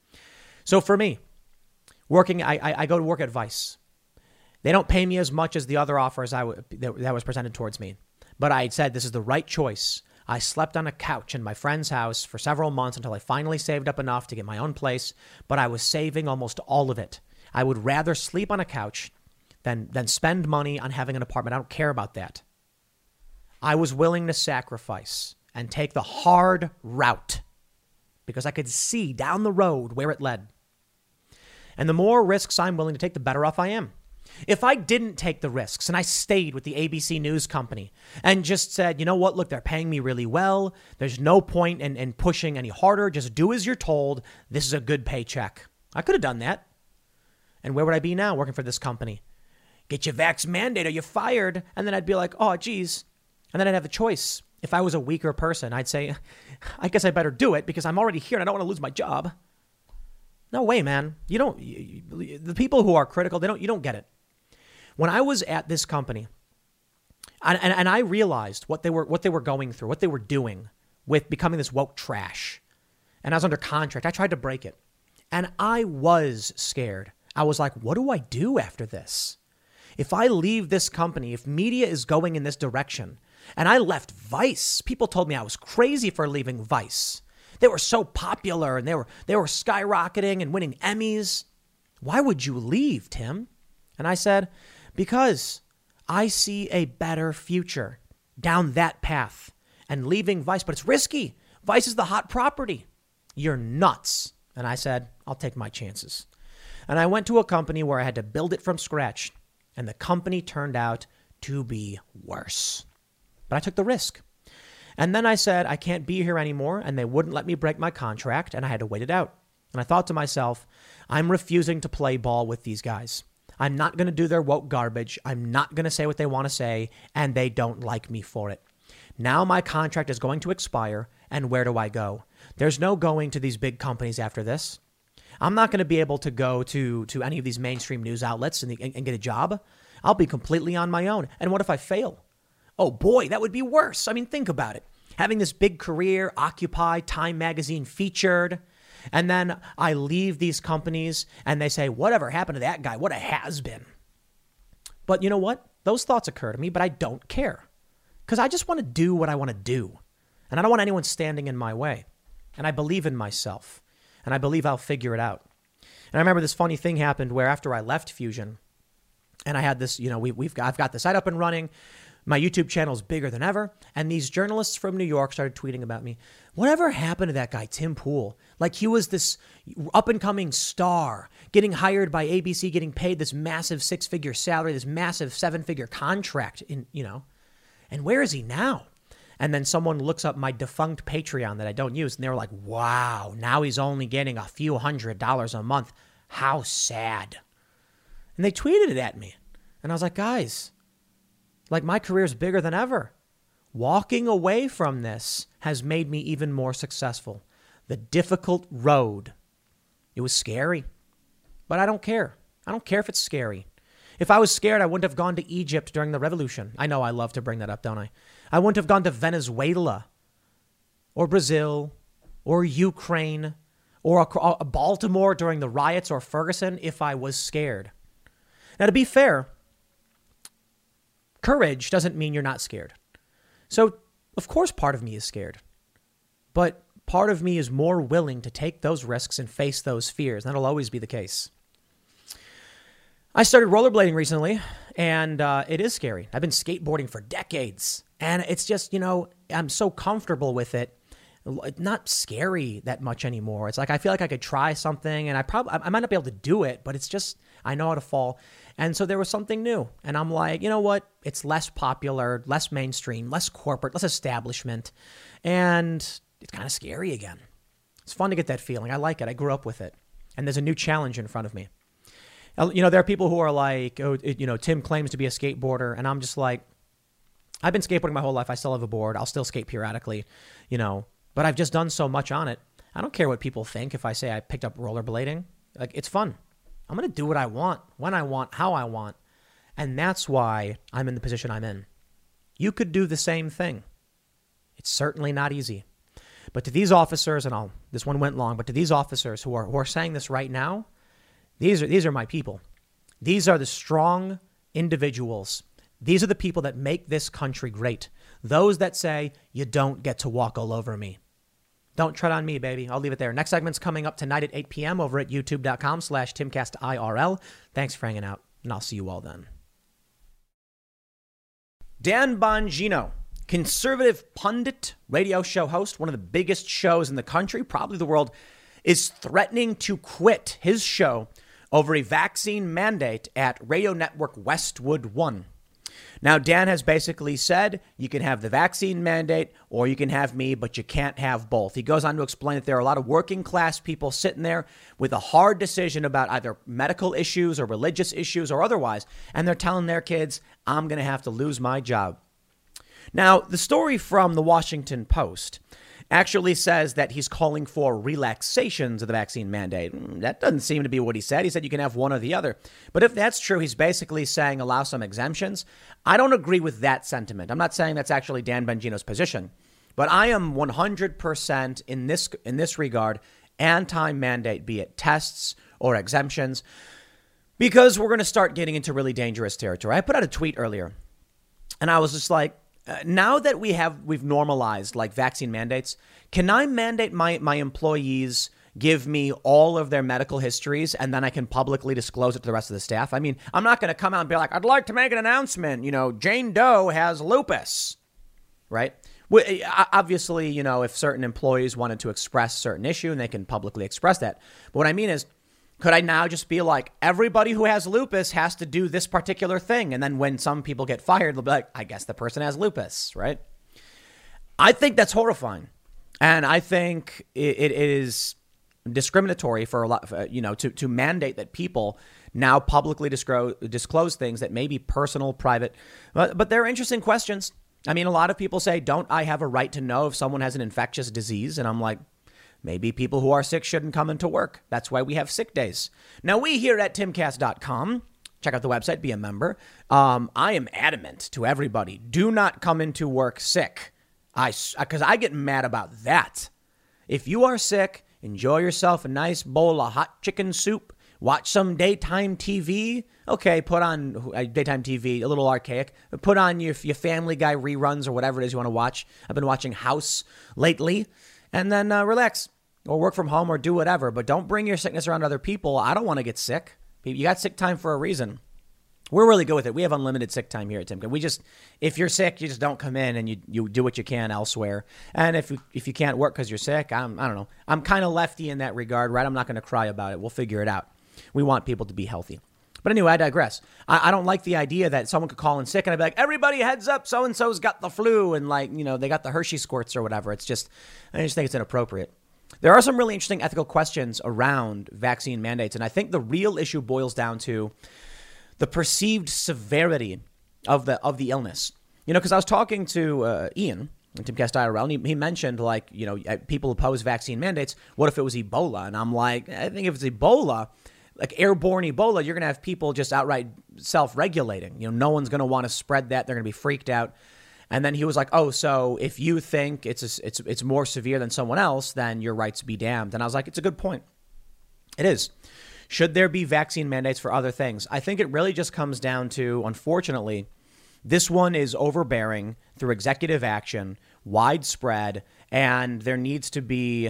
So for me, working, I, I, I go to work at Vice. They don't pay me as much as the other offers I w- that, that was presented towards me. But I said, this is the right choice. I slept on a couch in my friend's house for several months until I finally saved up enough to get my own place. But I was saving almost all of it. I would rather sleep on a couch than, than spend money on having an apartment. I don't care about that. I was willing to sacrifice and take the hard route because I could see down the road where it led. And the more risks I'm willing to take, the better off I am. If I didn't take the risks and I stayed with the A B C News company and just said, you know what, look, they're paying me really well. There's no point in, in pushing any harder. Just do as you're told. This is a good paycheck. I could have done that. And where would I be now working for this company? Get your vax mandate or you're fired. And then I'd be like, oh, geez. And then I'd have the choice. If I was a weaker person, I'd say, I guess I better do it because I'm already here and I don't want to lose my job. No way, man. You don't, you, you, the people who are critical, they don't, you don't get it. When I was at this company, and, and, and I realized what they were what they were going through, what they were doing with becoming this woke trash, and I was under contract, I tried to break it. And I was scared. I was like, what do I do after this? If I leave this company, if media is going in this direction, and I left Vice, people told me I was crazy for leaving Vice. They were so popular, and they were they were skyrocketing and winning Emmys. Why would you leave, Tim? And I said, because I see a better future down that path and leaving Vice, but it's risky. Vice is the hot property. You're nuts. And I said, I'll take my chances. And I went to a company where I had to build it from scratch, and the company turned out to be worse. But I took the risk. And then I said, I can't be here anymore, and they wouldn't let me break my contract, and I had to wait it out. And I thought to myself, I'm refusing to play ball with these guys. I'm not going to do their woke garbage. I'm not going to say what they want to say, and they don't like me for it. Now my contract is going to expire, and where do I go? There's no going to these big companies after this. I'm not going to be able to go to, to any of these mainstream news outlets and, and, and get a job. I'll be completely on my own. And what if I fail? Oh boy, that would be worse. I mean, think about it. Having this big career, Occupy, Time Magazine featured, and then I leave these companies and they say, whatever happened to that guy? What a has-been. But you know what? Those thoughts occur to me, but I don't care because I just want to do what I want to do. And I don't want anyone standing in my way. And I believe in myself and I believe I'll figure it out. And I remember this funny thing happened where after I left Fusion and I had this, you know, we, we've got, I've got the site up and running. My YouTube channel is bigger than ever. And these journalists from New York started tweeting about me. Whatever happened to that guy, Tim Pool? Like he was this up and coming star getting hired by A B C, getting paid this massive six figure salary, this massive seven figure contract in, you know, and where is he now? And then someone looks up my defunct Patreon that I don't use. And they were like, wow, now he's only getting a few hundred dollars a month. How sad. And they tweeted it at me. And I was like, guys, like my career is bigger than ever. Walking away from this has made me even more successful. The difficult road. It was scary, but I don't care. I don't care if it's scary. If I was scared, I wouldn't have gone to Egypt during the revolution. I know I love to bring that up, don't I? I wouldn't have gone to Venezuela or Brazil or Ukraine or a, a Baltimore during the riots or Ferguson if I was scared. Now, to be fair, courage doesn't mean you're not scared. So, of course, part of me is scared. But part of me is more willing to take those risks and face those fears. That'll always be the case. I started rollerblading recently, and uh, it is scary. I've been skateboarding for decades, and it's just, you know, I'm so comfortable with it. It's not scary that much anymore. It's like I feel like I could try something, and I probably I might not be able to do it, but it's just I know how to fall. And so there was something new, and I'm like, you know what? It's less popular, less mainstream, less corporate, less establishment, and it's kind of scary again. It's fun to get that feeling. I like it. I grew up with it, and there's a new challenge in front of me. You know, there are people who are like, oh, it, you know, Tim claims to be a skateboarder. And I'm just like, I've been skateboarding my whole life. I still have a board. I'll still skate periodically, you know, but I've just done so much on it. I don't care what people think if I say I picked up rollerblading. Like, it's fun. I'm going to do what I want, when I want, how I want. And that's why I'm in the position I'm in. You could do the same thing. It's certainly not easy. But to these officers, and I'll, this one went long, but to these officers who are who are saying this right now, These are these are my people. These are the strong individuals. These are the people that make this country great. Those that say, you don't get to walk all over me. Don't tread on me, baby. I'll leave it there. Next segment's coming up tonight at eight p.m. over at youtube.com slash timcastirl. Thanks for hanging out, and I'll see you all then. Dan Bongino, conservative pundit, radio show host, one of the biggest shows in the country, probably the world, is threatening to quit his show over a vaccine mandate at radio network Westwood One. Now, Dan has basically said you can have the vaccine mandate or you can have me, but you can't have both. He goes on to explain that there are a lot of working class people sitting there with a hard decision about either medical issues or religious issues or otherwise, and they're telling their kids, I'm going to have to lose my job. Now, the story from the Washington Post actually says that he's calling for relaxations of the vaccine mandate. That doesn't seem to be what he said. He said you can have one or the other. But if that's true, he's basically saying allow some exemptions. I don't agree with that sentiment. I'm not saying that's actually Dan Bongino's position. But I am one hundred percent in this in this regard anti-mandate, be it tests or exemptions, because we're going to start getting into really dangerous territory. I put out a tweet earlier, and I was just like, Uh, now that we have we've normalized like vaccine mandates, can I mandate my my employees give me all of their medical histories and then I can publicly disclose it to the rest of the staff? I mean, I'm not going to come out and be like, I'd like to make an announcement. You know, Jane Doe has lupus, right? We, obviously, you know, if certain employees wanted to express a certain issue and they can publicly express that. But what I mean is, could I now just be like, everybody who has lupus has to do this particular thing? And then when some people get fired, they'll be like, I guess the person has lupus, right? I think that's horrifying. And I think it, it is discriminatory for a lot, you know, to, to mandate that people now publicly disclose, disclose things that may be personal, private. But, but they're interesting questions. I mean, a lot of people say, don't I have a right to know if someone has an infectious disease? And I'm like, maybe people who are sick shouldn't come into work. That's why we have sick days. Now, we here at timcast dot com, check out the website, be a member. Um, I am adamant to everybody, do not come into work sick. I, because I get mad about that. If you are sick, enjoy yourself a nice bowl of hot chicken soup, watch some daytime T V. Okay, put on uh, daytime T V, a little archaic. Put on your, your Family Guy reruns or whatever it is you want to watch. I've been watching House lately. And then uh, relax or work from home or do whatever. But don't bring your sickness around other people. I don't want to get sick. You got sick time for a reason. We're really good with it. We have unlimited sick time here at Timcast. We just, if you're sick, you just don't come in and you, you do what you can elsewhere. And if you, if you can't work because you're sick, I'm, I don't know. I'm kind of lefty in that regard, right? I'm not going to cry about it. We'll figure it out. We want people to be healthy. But anyway, I digress. I, I don't like the idea that someone could call in sick and I'd be like, everybody heads up, so-and-so's got the flu and like, you know, they got the Hershey squirts or whatever. It's just, I just think it's inappropriate. There are some really interesting ethical questions around vaccine mandates. And I think the real issue boils down to the perceived severity of the of the illness. You know, because I was talking to uh, Ian on Timcast I R L, and he, he mentioned, like, you know, people oppose vaccine mandates. What if it was Ebola? And I'm like, I think if it's Ebola, like airborne Ebola, you're going to have people just outright self-regulating. You know, no one's going to want to spread that. They're going to be freaked out. And then he was like, oh, so if you think it's a, it's it's more severe than someone else, then your rights be damned. And I was like, it's a good point. It is. Should there be vaccine mandates for other things? I think it really just comes down to, unfortunately, this one is overbearing through executive action, widespread, and there needs to be,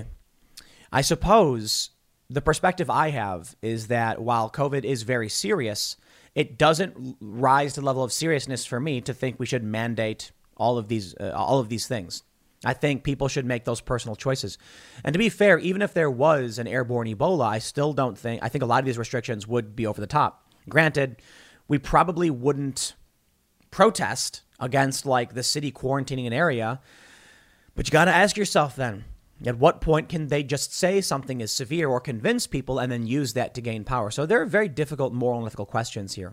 I suppose, the perspective I have is that while COVID is very serious, it doesn't rise to the level of seriousness for me to think we should mandate all of these uh, all of these things. I think people should make those personal choices. And to be fair, even if there was an airborne Ebola, I still don't think, I think a lot of these restrictions would be over the top. Granted, we probably wouldn't protest against like the city quarantining an area, but you got to ask yourself then, at what point can they just say something is severe or convince people and then use that to gain power? So there are very difficult moral and ethical questions here.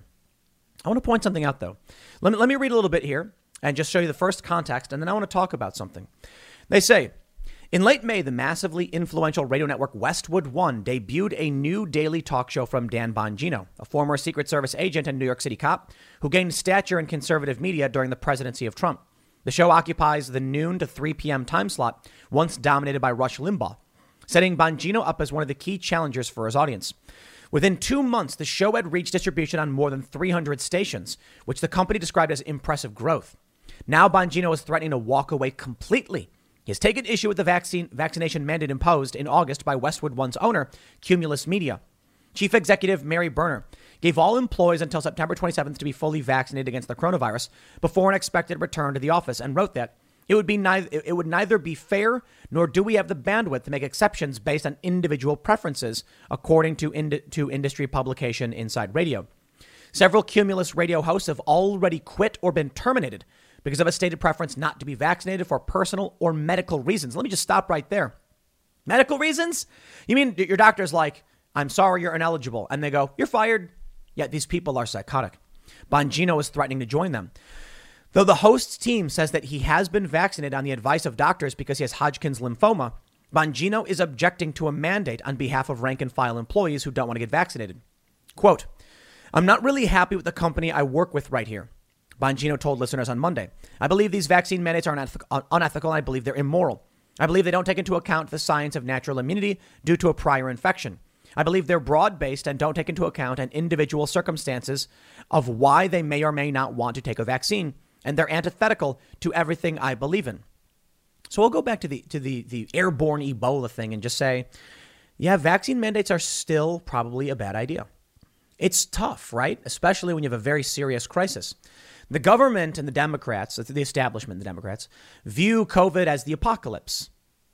I want to point something out, though. Let me, let me read a little bit here and just show you the first context, and then I want to talk about something. They say, in late May, the massively influential radio network Westwood One debuted a new daily talk show from Dan Bongino, a former Secret Service agent and New York City cop who gained stature in conservative media during the presidency of Trump. The show occupies the noon to three p.m. time slot, once dominated by Rush Limbaugh, setting Bongino up as one of the key challengers for his audience. Within two months, the show had reached distribution on more than three hundred stations, which the company described as impressive growth. Now Bongino is threatening to walk away completely. He has taken issue with the vaccine vaccination mandate imposed in August by Westwood One's owner, Cumulus Media. Chief Executive Mary Berner gave all employees until September twenty-seventh to be fully vaccinated against the coronavirus before an expected return to the office, and wrote that it would be neither it would neither be fair nor do we have the bandwidth to make exceptions based on individual preferences, according to ind- to industry publication Inside Radio. Several Cumulus radio hosts have already quit or been terminated because of a stated preference not to be vaccinated for personal or medical reasons. Let me just stop right there. Medical reasons? You mean your doctor's like, I'm sorry, you're ineligible. And they go, you're fired. Yet these people are psychotic. Bongino is threatening to join them. Though the host's team says that he has been vaccinated on the advice of doctors because he has Hodgkin's lymphoma, Bongino is objecting to a mandate on behalf of rank and file employees who don't want to get vaccinated. Quote, I'm not really happy with the company I work with right here, Bongino told listeners on Monday. I believe these vaccine mandates are uneth- unethical and I believe they're immoral. I believe they don't take into account the science of natural immunity due to a prior infection. I believe they're broad-based and don't take into account an individual circumstances of why they may or may not want to take a vaccine, and they're antithetical to everything I believe in. So we'll go back to the to the, the airborne Ebola thing and just say, yeah, vaccine mandates are still probably a bad idea. It's tough, right? Especially when you have a very serious crisis. The government and the Democrats, the establishment, the Democrats, view COVID as the apocalypse,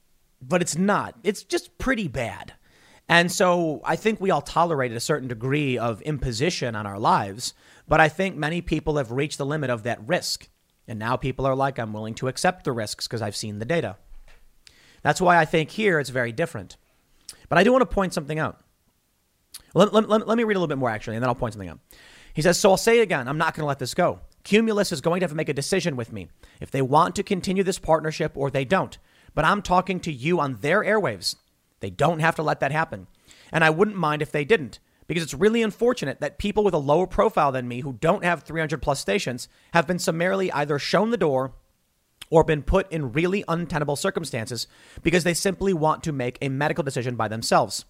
but it's not. It's just pretty bad. And so I think we all tolerated a certain degree of imposition on our lives, but I think many people have reached the limit of that risk. And now people are like, I'm willing to accept the risks because I've seen the data. That's why I think here it's very different. But I do want to point something out. Let, let, let, let me read a little bit more, actually, and then I'll point something out. He says, so I'll say it again, I'm not going to let this go. Cumulus is going to have to make a decision with me if they want to continue this partnership or they don't. But I'm talking to you on their airwaves. They don't have to let that happen. And I wouldn't mind if they didn't, because it's really unfortunate that people with a lower profile than me who don't have three hundred plus stations have been summarily either shown the door or been put in really untenable circumstances because they simply want to make a medical decision by themselves.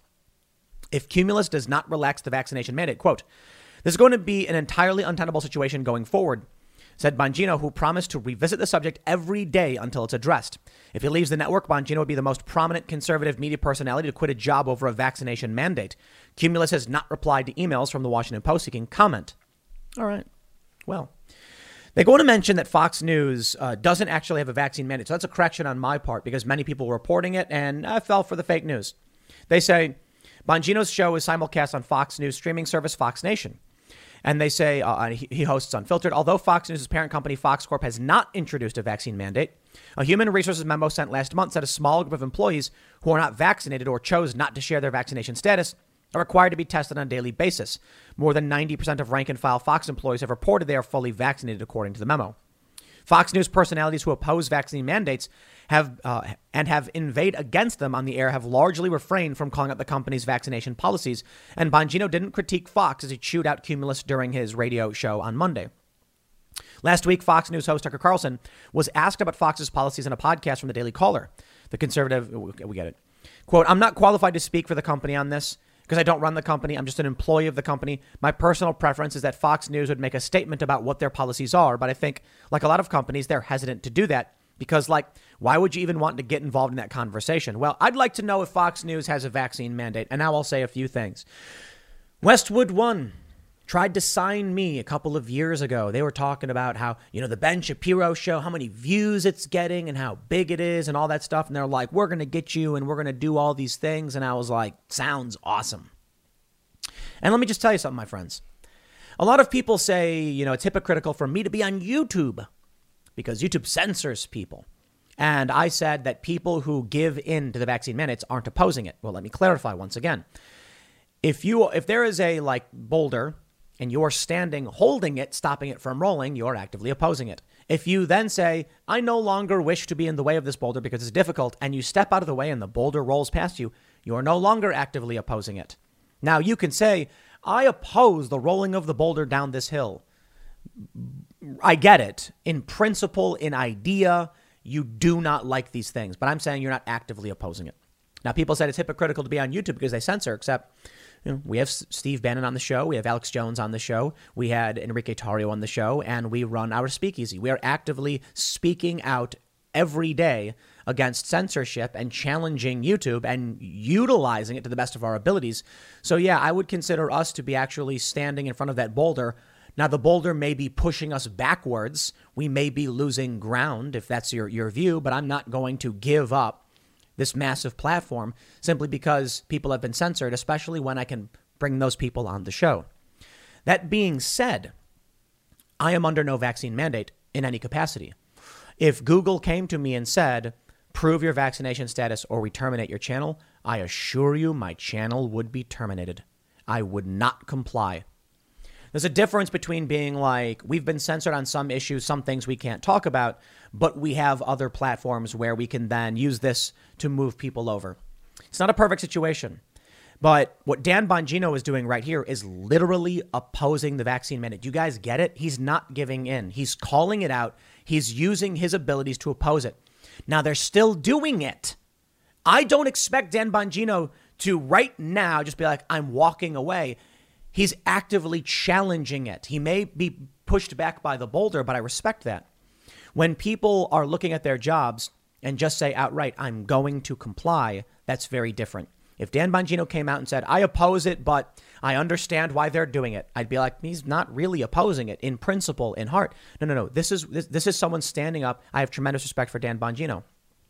If Cumulus does not relax the vaccination mandate, quote, this is going to be an entirely untenable situation going forward, said Bongino, who promised to revisit the subject every day until it's addressed. If he leaves the network, Bongino would be the most prominent conservative media personality to quit a job over a vaccination mandate. Cumulus has not replied to emails from the Washington Post seeking comment. All right. Well, they go on to mention that Fox News uh, doesn't actually have a vaccine mandate. So that's a correction on my part because many people were reporting it and I fell for the fake news. They say Bongino's show is simulcast on Fox News streaming service Fox Nation. And they say uh, he, he hosts Unfiltered. Although Fox News' parent company, Fox Corp, has not introduced a vaccine mandate, a human resources memo sent last month said a small group of employees who are not vaccinated or chose not to share their vaccination status are required to be tested on a daily basis. More than ninety percent of rank and file Fox employees have reported they are fully vaccinated, according to the memo. Fox News personalities who oppose vaccine mandates have uh, and have inveighed against them on the air have largely refrained from calling out the company's vaccination policies. And Bongino didn't critique Fox as he chewed out Cumulus during his radio show on Monday. Last week, Fox News host Tucker Carlson was asked about Fox's policies in a podcast from the Daily Caller. The conservative, we get it. Quote, I'm not qualified to speak for the company on this because I don't run the company. I'm just an employee of the company. My personal preference is that Fox News would make a statement about what their policies are. But I think, like a lot of companies, they're hesitant to do that because, like, why would you even want to get involved in that conversation? Well, I'd like to know if Fox News has a vaccine mandate. And now I'll say a few things. Westwood One tried to sign me a couple of years ago. They were talking about how, you know, the Ben Shapiro show, how many views it's getting and how big it is and all that stuff. And they're like, we're going to get you and we're going to do all these things. And I was like, sounds awesome. And let me just tell you something, my friends. A lot of people say, you know, it's hypocritical for me to be on YouTube because YouTube censors people. And I said that people who give in to the vaccine mandates aren't opposing it. Well, let me clarify once again. If you if there is a like boulder and you're standing holding it, stopping it from rolling, you're actively opposing it. If you then say, I no longer wish to be in the way of this boulder because it's difficult, and you step out of the way and the boulder rolls past you, you're no longer actively opposing it. Now, you can say, I oppose the rolling of the boulder down this hill. I get it. In principle, in idea, you do not like these things, but I'm saying you're not actively opposing it. Now, people said it's hypocritical to be on YouTube because they censor, except you know, we have Steve Bannon on the show. We have Alex Jones on the show. We had Enrique Tarrio on the show, and we run our speakeasy. We are actively speaking out every day against censorship and challenging YouTube and utilizing it to the best of our abilities. So, yeah, I would consider us to be actually standing in front of that boulder. Now, the boulder may be pushing us backwards. We may be losing ground, if that's your, your view, but I'm not going to give up this massive platform simply because people have been censored, especially when I can bring those people on the show. That being said, I am under no vaccine mandate in any capacity. If Google came to me and said, prove your vaccination status or we terminate your channel, I assure you my channel would be terminated. I would not comply. There's a difference between being like, we've been censored on some issues, some things we can't talk about, but we have other platforms where we can then use this to move people over. It's not a perfect situation, but what Dan Bongino is doing right here is literally opposing the vaccine mandate. You guys get it? He's not giving in. He's calling it out. He's using his abilities to oppose it. Now, they're still doing it. I don't expect Dan Bongino to right now just be like, I'm walking away. He's actively challenging it. He may be pushed back by the boulder, but I respect that. When people are looking at their jobs and just say outright, I'm going to comply, that's very different. If Dan Bongino came out and said, I oppose it, but I understand why they're doing it, I'd be like, he's not really opposing it in principle, in heart. No, no, no. This is this, this is someone standing up. I have tremendous respect for Dan Bongino.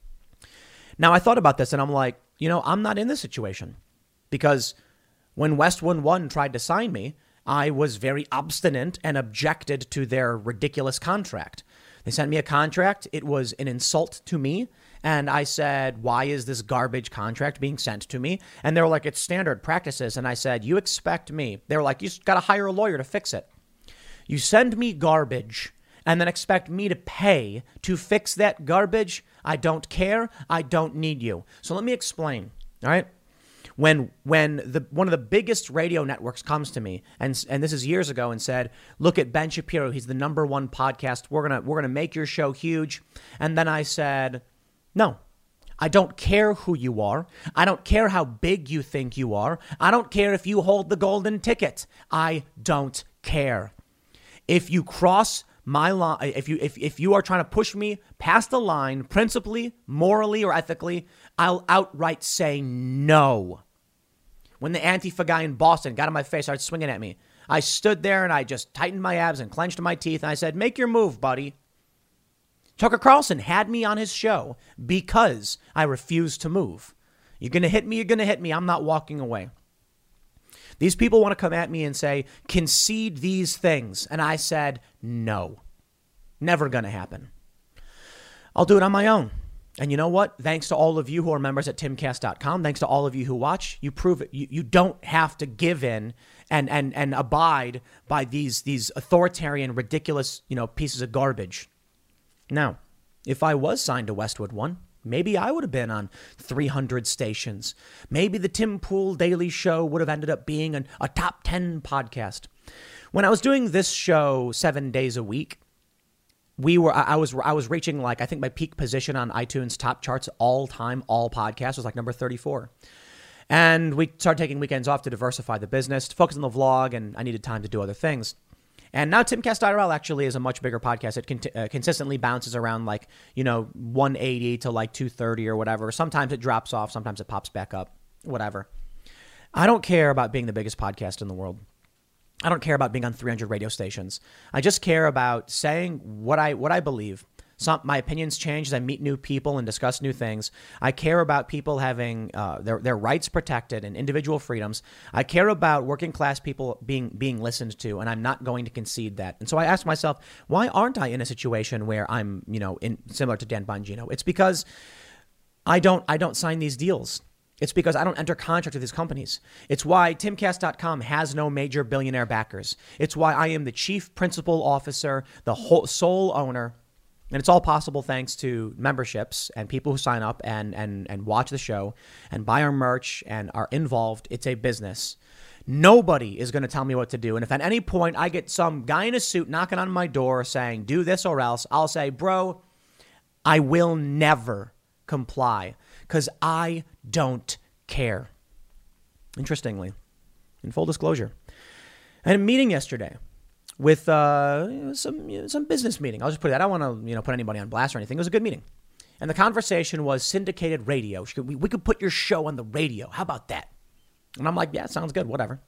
Now, I thought about this and I'm like, you know, I'm not in this situation because when Westwood One tried to sign me, I was very obstinate and objected to their ridiculous contract. They sent me a contract. It was an insult to me. And I said, why is this garbage contract being sent to me? And they were like, it's standard practices. And I said, you expect me. They were like, you got to hire a lawyer to fix it. You send me garbage and then expect me to pay to fix that garbage. I don't care. I don't need you. So let me explain. All right. When when the one of the biggest radio networks comes to me, and and this is years ago, and said, look at Ben Shapiro, he's the number one podcast. We're gonna we're gonna make your show huge. And then I said, no, I don't care who you are. I don't care how big you think you are. I don't care if you hold the golden ticket. I don't care. If you cross my line, if you if if you are trying to push me past the line, principally, morally, or ethically, I'll outright say no. When the Antifa guy in Boston got in my face, started swinging at me, I stood there and I just tightened my abs and clenched my teeth. And I said, make your move, buddy. Tucker Carlson had me on his show because I refused to move. You're going to hit me. You're going to hit me. I'm not walking away. These people want to come at me and say, concede these things. And I said, no, never going to happen. I'll do it on my own. And you know what? Thanks to all of you who are members at timcast dot com. Thanks to all of you who watch. You prove it. You, you don't have to give in and and and abide by these these authoritarian, ridiculous, you know, pieces of garbage. Now, if I was signed to Westwood One, maybe I would have been on three hundred stations. Maybe the Tim Pool Daily Show would have ended up being an, a top ten podcast. When I was doing this show seven days a week, we were, I was, I was reaching like, I think my peak position on iTunes top charts all time, all podcasts was like number thirty-four. And we started taking weekends off to diversify the business, to focus on the vlog, and I needed time to do other things. And now Timcast I R L actually is a much bigger podcast. It con- uh, consistently bounces around like, you know, one eighty to like two thirty or whatever. Sometimes it drops off. Sometimes it pops back up, whatever. I don't care about being the biggest podcast in the world. I don't care about being on three hundred radio stations. I just care about saying what I what I believe. Some, my opinions change as I meet new people and discuss new things. I care about people having uh, their their rights protected and individual freedoms. I care about working class people being being listened to, and I'm not going to concede that. And so I ask myself, why aren't I in a situation where I'm, you know, in similar to Dan Bongino? It's because I don't I don't sign these deals. It's because I don't enter contract with these companies. It's why Timcast dot com has no major billionaire backers. It's why I am the chief principal officer, the whole sole owner. And it's all possible thanks to memberships and people who sign up and, and, and watch the show and buy our merch and are involved. It's a business. Nobody is going to tell me what to do. And if at any point I get some guy in a suit knocking on my door saying, do this or else, I'll say, bro, I will never comply because I don't care. Interestingly, in full disclosure, I had a meeting yesterday with uh, some you know, some business meeting. I'll just put it. I don't want to you know put anybody on blast or anything. It was a good meeting, and the conversation was syndicated radio. We, we could put your show on the radio. How about that? And I'm like, yeah, sounds good. Whatever.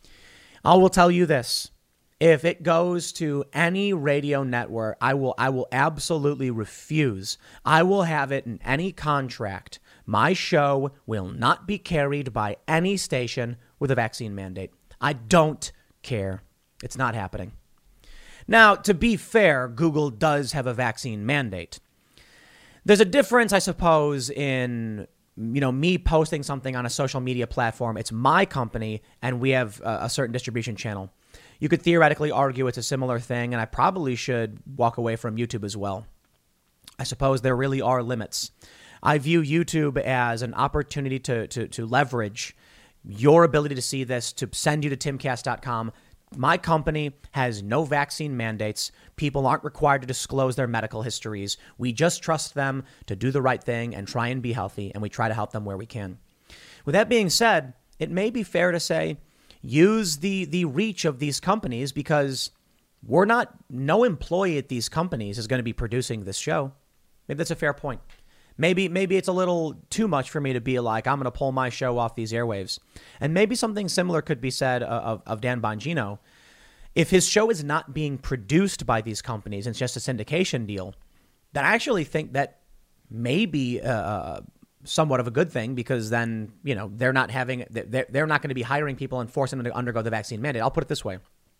I will tell you this: if it goes to any radio network, I will I will absolutely refuse. I will have it in any contract. My show will not be carried by any station with a vaccine mandate. I don't care. It's not happening. Now, to be fair, Google does have a vaccine mandate. There's a difference, I suppose, in, you know, me posting something on a social media platform. It's my company, and we have a, a certain distribution channel. You could theoretically argue it's a similar thing, and I probably should walk away from YouTube as well. I suppose there really are limits. I view YouTube as an opportunity to, to, to leverage your ability to see this, to send you to Timcast dot com. My company has no vaccine mandates. People aren't required to disclose their medical histories. We just trust them to do the right thing and try and be healthy, and we try to help them where we can. With that being said, it may be fair to say use the, the reach of these companies because we're not, no employee at these companies is going to be producing this show. Maybe that's a fair point. Maybe maybe it's a little too much for me to be like, I'm going to pull my show off these airwaves. And maybe something similar could be said of, of Dan Bongino. If his show is not being produced by these companies, and it's just a syndication deal, then I actually think that may be uh, somewhat of a good thing because then, you know, they're not having, they're, they're not going to be hiring people and forcing them to undergo the vaccine mandate. I'll put it this way.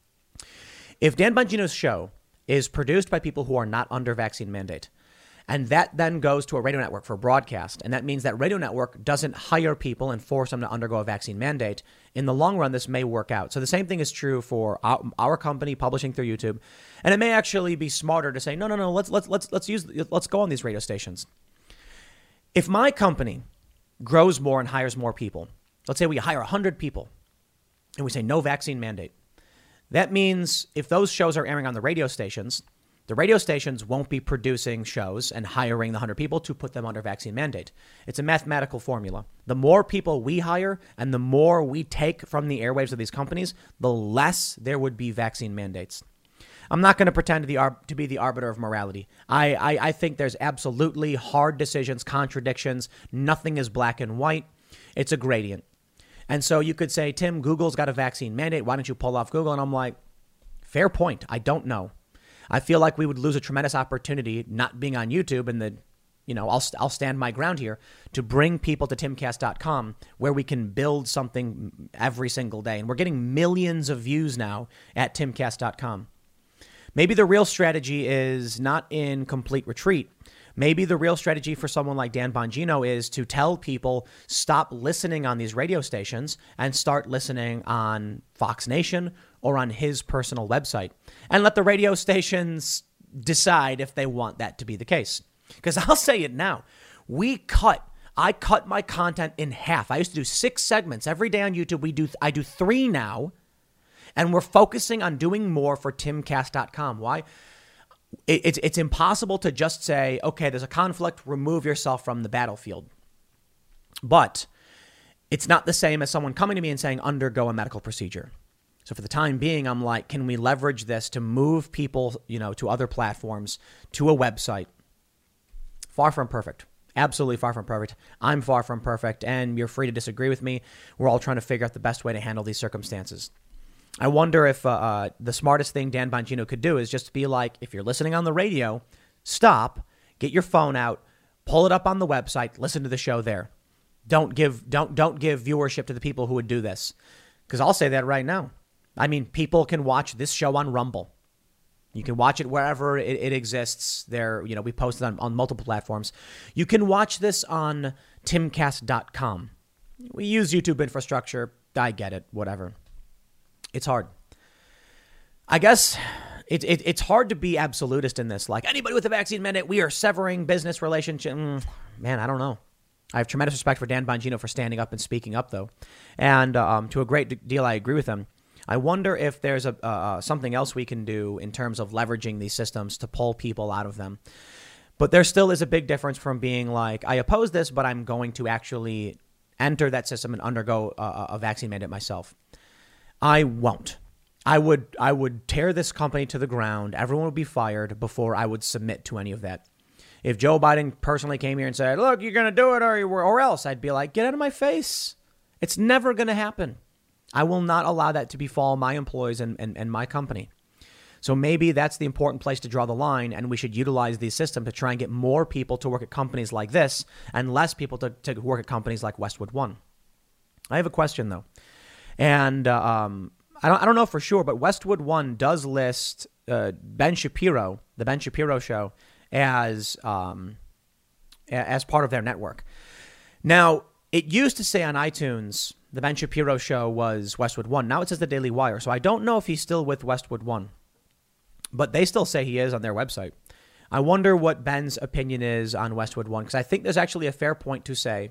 If Dan Bongino's show is produced by people who are not under vaccine mandate, and that then goes to a radio network for broadcast. And that means that radio network doesn't hire people and force them to undergo a vaccine mandate. In the long run, this may work out. So the same thing is true for our, our company publishing through YouTube. And it may actually be smarter to say, no, no, no, let's let's let's let's use let's go on these radio stations. If my company grows more and hires more people, let's say we hire one hundred people and we say no vaccine mandate. That means if those shows are airing on the radio stations, the radio stations won't be producing shows and hiring the one hundred people to put them under vaccine mandate. It's a mathematical formula. The more people we hire and the more we take from the airwaves of these companies, the less there would be vaccine mandates. I'm not going to pretend to, the, to be the arbiter of morality. I, I, I think there's absolutely hard decisions, contradictions. Nothing is black and white. It's a gradient. And so you could say, Tim, Google's got a vaccine mandate. Why don't you pull off Google? And I'm like, fair point. I don't know. I feel like we would lose a tremendous opportunity not being on YouTube, and the, you know, I'll I'll stand my ground here to bring people to Timcast dot com where we can build something every single day. And we're getting millions of views now at Timcast dot com. Maybe the real strategy is not in complete retreat. Maybe the real strategy for someone like Dan Bongino is to tell people stop listening on these radio stations and start listening on Fox Nation or on his personal website, and let the radio stations decide if they want that to be the case. Because I'll say it now, we cut, I cut my content in half. I used to do six segments every day on YouTube. We do, I do three now, and we're focusing on doing more for Timcast dot com. Why? it, it's it's impossible to just say, okay, there's a conflict, remove yourself from the battlefield. But it's not the same as someone coming to me and saying, undergo a medical procedure. So for the time being, I'm like, can we leverage this to move people, you know, to other platforms, to a website? Far from perfect. Absolutely far from perfect. I'm far from perfect, and you're free to disagree with me. We're all trying to figure out the best way to handle these circumstances. I wonder if uh, uh, the smartest thing Dan Bongino could do is just be like, if you're listening on the radio, stop, get your phone out, pull it up on the website, listen to the show there. Don't give don't don't give viewership to the people who would do this, because I'll say that right now. I mean, people can watch this show on Rumble. You can watch it wherever it, it exists. There, you know, we post it on, on multiple platforms. You can watch this on timcast dot com. We use YouTube infrastructure. I get it. Whatever. It's hard. I guess it, it, it's hard to be absolutist in this. Like, anybody with a vaccine mandate, we are severing business relationship. Mm, man, I don't know. I have tremendous respect for Dan Bongino for standing up and speaking up, though. And um, to a great deal, I agree with him. I wonder if there's a uh, something else we can do in terms of leveraging these systems to pull people out of them. But there still is a big difference from being like, I oppose this, but I'm going to actually enter that system and undergo a, a vaccine mandate myself. I won't. I would I would tear this company to the ground. Everyone would be fired before I would submit to any of that. If Joe Biden personally came here and said, look, you're going to do it or, or else, I'd be like, get out of my face. It's never going to happen. I will not allow that to befall my employees and, and, and my company. So maybe that's the important place to draw the line, and we should utilize these systems to try and get more people to work at companies like this and less people to, to work at companies like Westwood One. I have a question, though. And uh, um, I don't I don't know for sure, but Westwood One does list uh, Ben Shapiro, the Ben Shapiro Show, as um, as part of their network. Now, it used to say on iTunes, the Ben Shapiro Show was Westwood One. Now it says the Daily Wire. So I don't know if he's still with Westwood One, but they still say he is on their website. I wonder what Ben's opinion is on Westwood One, because I think there's actually a fair point to say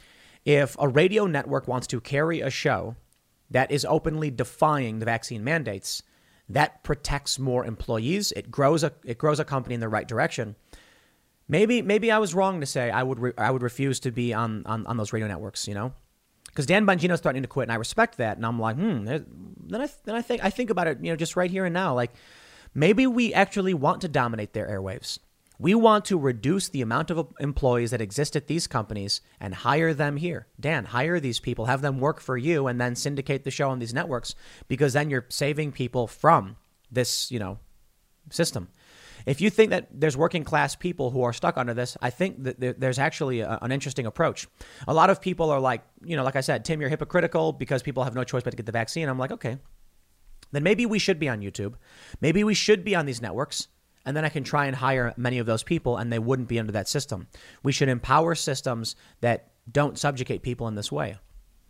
if a radio network wants to carry a show that is openly defying the vaccine mandates, that protects more employees. It grows a it grows a company in the right direction. Maybe maybe I was wrong to say I would re, I would refuse to be on, on, on those radio networks, you know, because Dan Bongino's threatening to quit, and I respect that. And I'm like, hmm. Then I then I think I think about it, you know, just right here and now. Like, maybe we actually want to dominate their airwaves. We want to reduce the amount of employees that exist at these companies and hire them here. Dan, hire these people, have them work for you, and then syndicate the show on these networks, because then you're saving people from this, you know, system. If you think that there's working class people who are stuck under this, I think that there's actually a, an interesting approach. A lot of people are like, you know, like I said, Tim, you're hypocritical because people have no choice but to get the vaccine. I'm like, okay, then maybe we should be on YouTube. Maybe we should be on these networks. And then I can try and hire many of those people, and they wouldn't be under that system. We should empower systems that don't subjugate people in this way.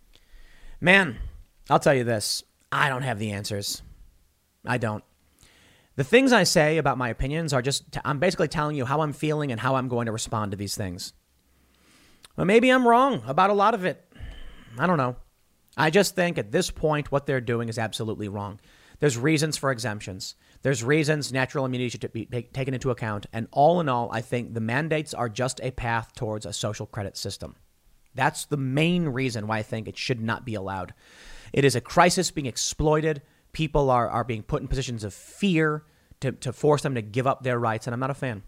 Man, I'll tell you this. I don't have the answers. I don't. The things I say about my opinions are just, t- I'm basically telling you how I'm feeling and how I'm going to respond to these things. But maybe I'm wrong about a lot of it. I don't know. I just think at this point, what they're doing is absolutely wrong. There's reasons for exemptions. There's reasons natural immunity should be taken into account. And all in all, I think the mandates are just a path towards a social credit system. That's the main reason why I think it should not be allowed. It is a crisis being exploited. People are, are being put in positions of fear to, to force them to give up their rights. And I'm not a fan.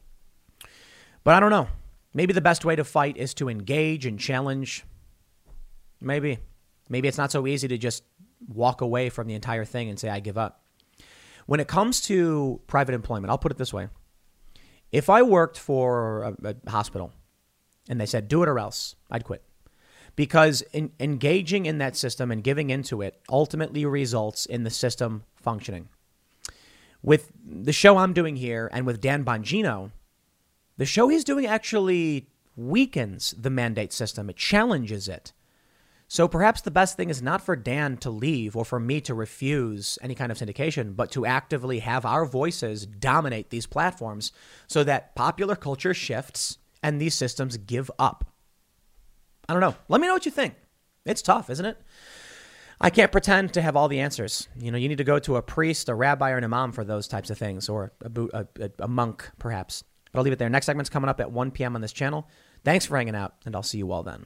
But I don't know. Maybe the best way to fight is to engage and challenge. Maybe. Maybe it's not so easy to just walk away from the entire thing and say, I give up. When it comes to private employment, I'll put it this way. If I worked for a, a hospital and they said, do it or else, I'd quit. Because in, engaging in that system and giving into it ultimately results in the system functioning. With the show I'm doing here and with Dan Bongino, the show he's doing actually weakens the mandate system. It challenges it. So perhaps the best thing is not for Dan to leave or for me to refuse any kind of syndication, but to actively have our voices dominate these platforms so that popular culture shifts and these systems give up. I don't know. Let me know what you think. It's tough, isn't it? I can't pretend to have all the answers. You know, you need to go to a priest, a rabbi, or an imam for those types of things, or a, a, a, a monk, perhaps. But I'll leave it there. Next segment's coming up at one p.m. on this channel. Thanks for hanging out, and I'll see you all then.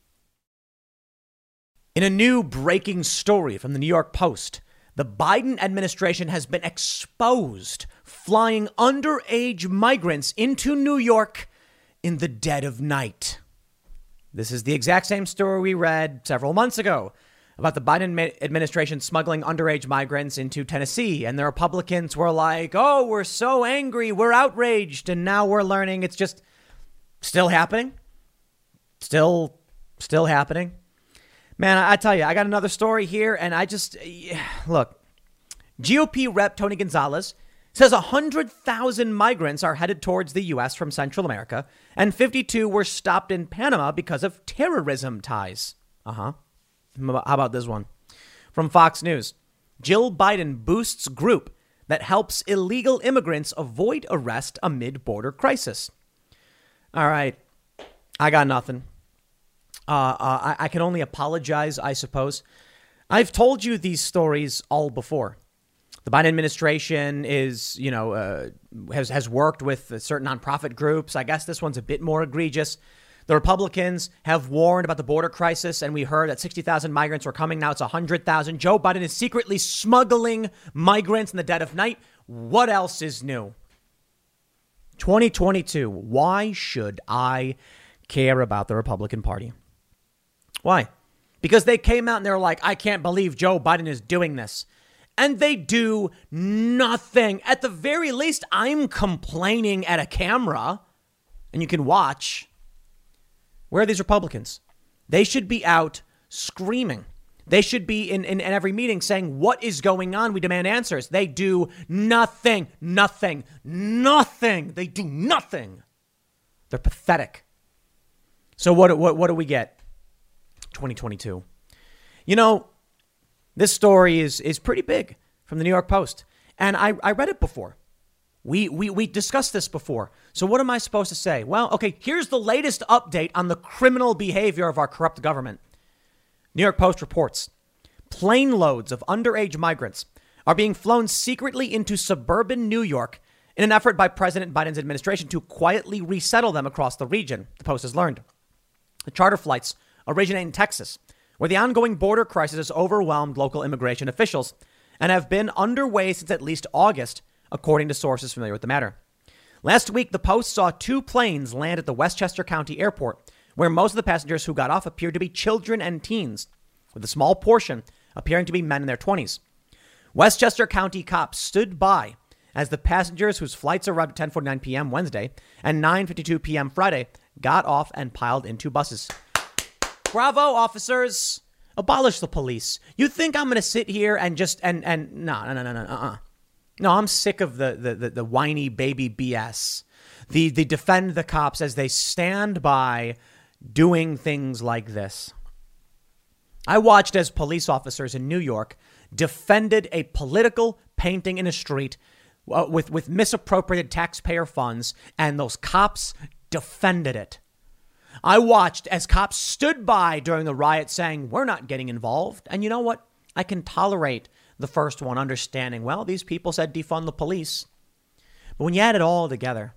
In a new breaking story from the New York Post, the Biden administration has been exposed flying underage migrants into New York in the dead of night. This is the exact same story we read several months ago about the Biden administration smuggling underage migrants into Tennessee. And the Republicans were like, oh, we're so angry, we're outraged. And now we're learning it's just still happening. Still, still happening. Man, I tell you, I got another story here. And I just, look, G O P Rep Tony Gonzalez says one hundred thousand migrants are headed towards the U S from Central America, and fifty-two were stopped in Panama because of terrorism ties. Uh-huh. How about this one? From Fox News. Jill Biden boosts group that helps illegal immigrants avoid arrest amid border crisis. All right. I got nothing. Uh, uh, I, I can only apologize, I suppose. I've told you these stories all before. The Biden administration is, you know, uh, has, has worked with certain nonprofit groups. I guess this one's a bit more egregious. The Republicans have warned about the border crisis, and we heard that sixty thousand migrants were coming. Now it's one hundred thousand. Joe Biden is secretly smuggling migrants in the dead of night. What else is new? twenty twenty-two. Why should I care about the Republican Party? Why? Because they came out and they're like, I can't believe Joe Biden is doing this. And they do nothing. At the very least, I'm complaining at a camera, and you can watch. Where are these Republicans? They should be out screaming. They should be in, in, in every meeting saying, what is going on? We demand answers. They do nothing, nothing, nothing. They do nothing. They're pathetic. So what, what, what do we get? twenty twenty-two. You know, this story is, is pretty big from the New York Post. And I, I read it before. We, we we discussed this before. So what am I supposed to say? Well, okay, here's the latest update on the criminal behavior of our corrupt government. New York Post reports plane loads of underage migrants are being flown secretly into suburban New York in an effort by President Biden's administration to quietly resettle them across the region, the Post has learned. The charter flights originate in Texas, where the ongoing border crisis has overwhelmed local immigration officials and have been underway since at least August, according to sources familiar with the matter. Last week, the Post saw two planes land at the Westchester County Airport, where most of the passengers who got off appeared to be children and teens, with a small portion appearing to be men in their twenties. Westchester County cops stood by as the passengers whose flights arrived at ten forty-nine p.m. Wednesday and nine fifty-two p.m. Friday got off and piled into buses. Bravo, officers. Abolish the police. You think I'm going to sit here and just and and no, no, no, no, no, uh-uh. No, I'm sick of the, the, the, the whiny baby B S. The, the defend the cops as they stand by doing things like this. I watched as police officers in New York defended a political painting in a street uh, with, with misappropriated taxpayer funds, and those cops defended it. I watched as cops stood by during the riot saying, we're not getting involved. And you know what? I can tolerate the first one, understanding, well, these people said defund the police. But when you add it all together,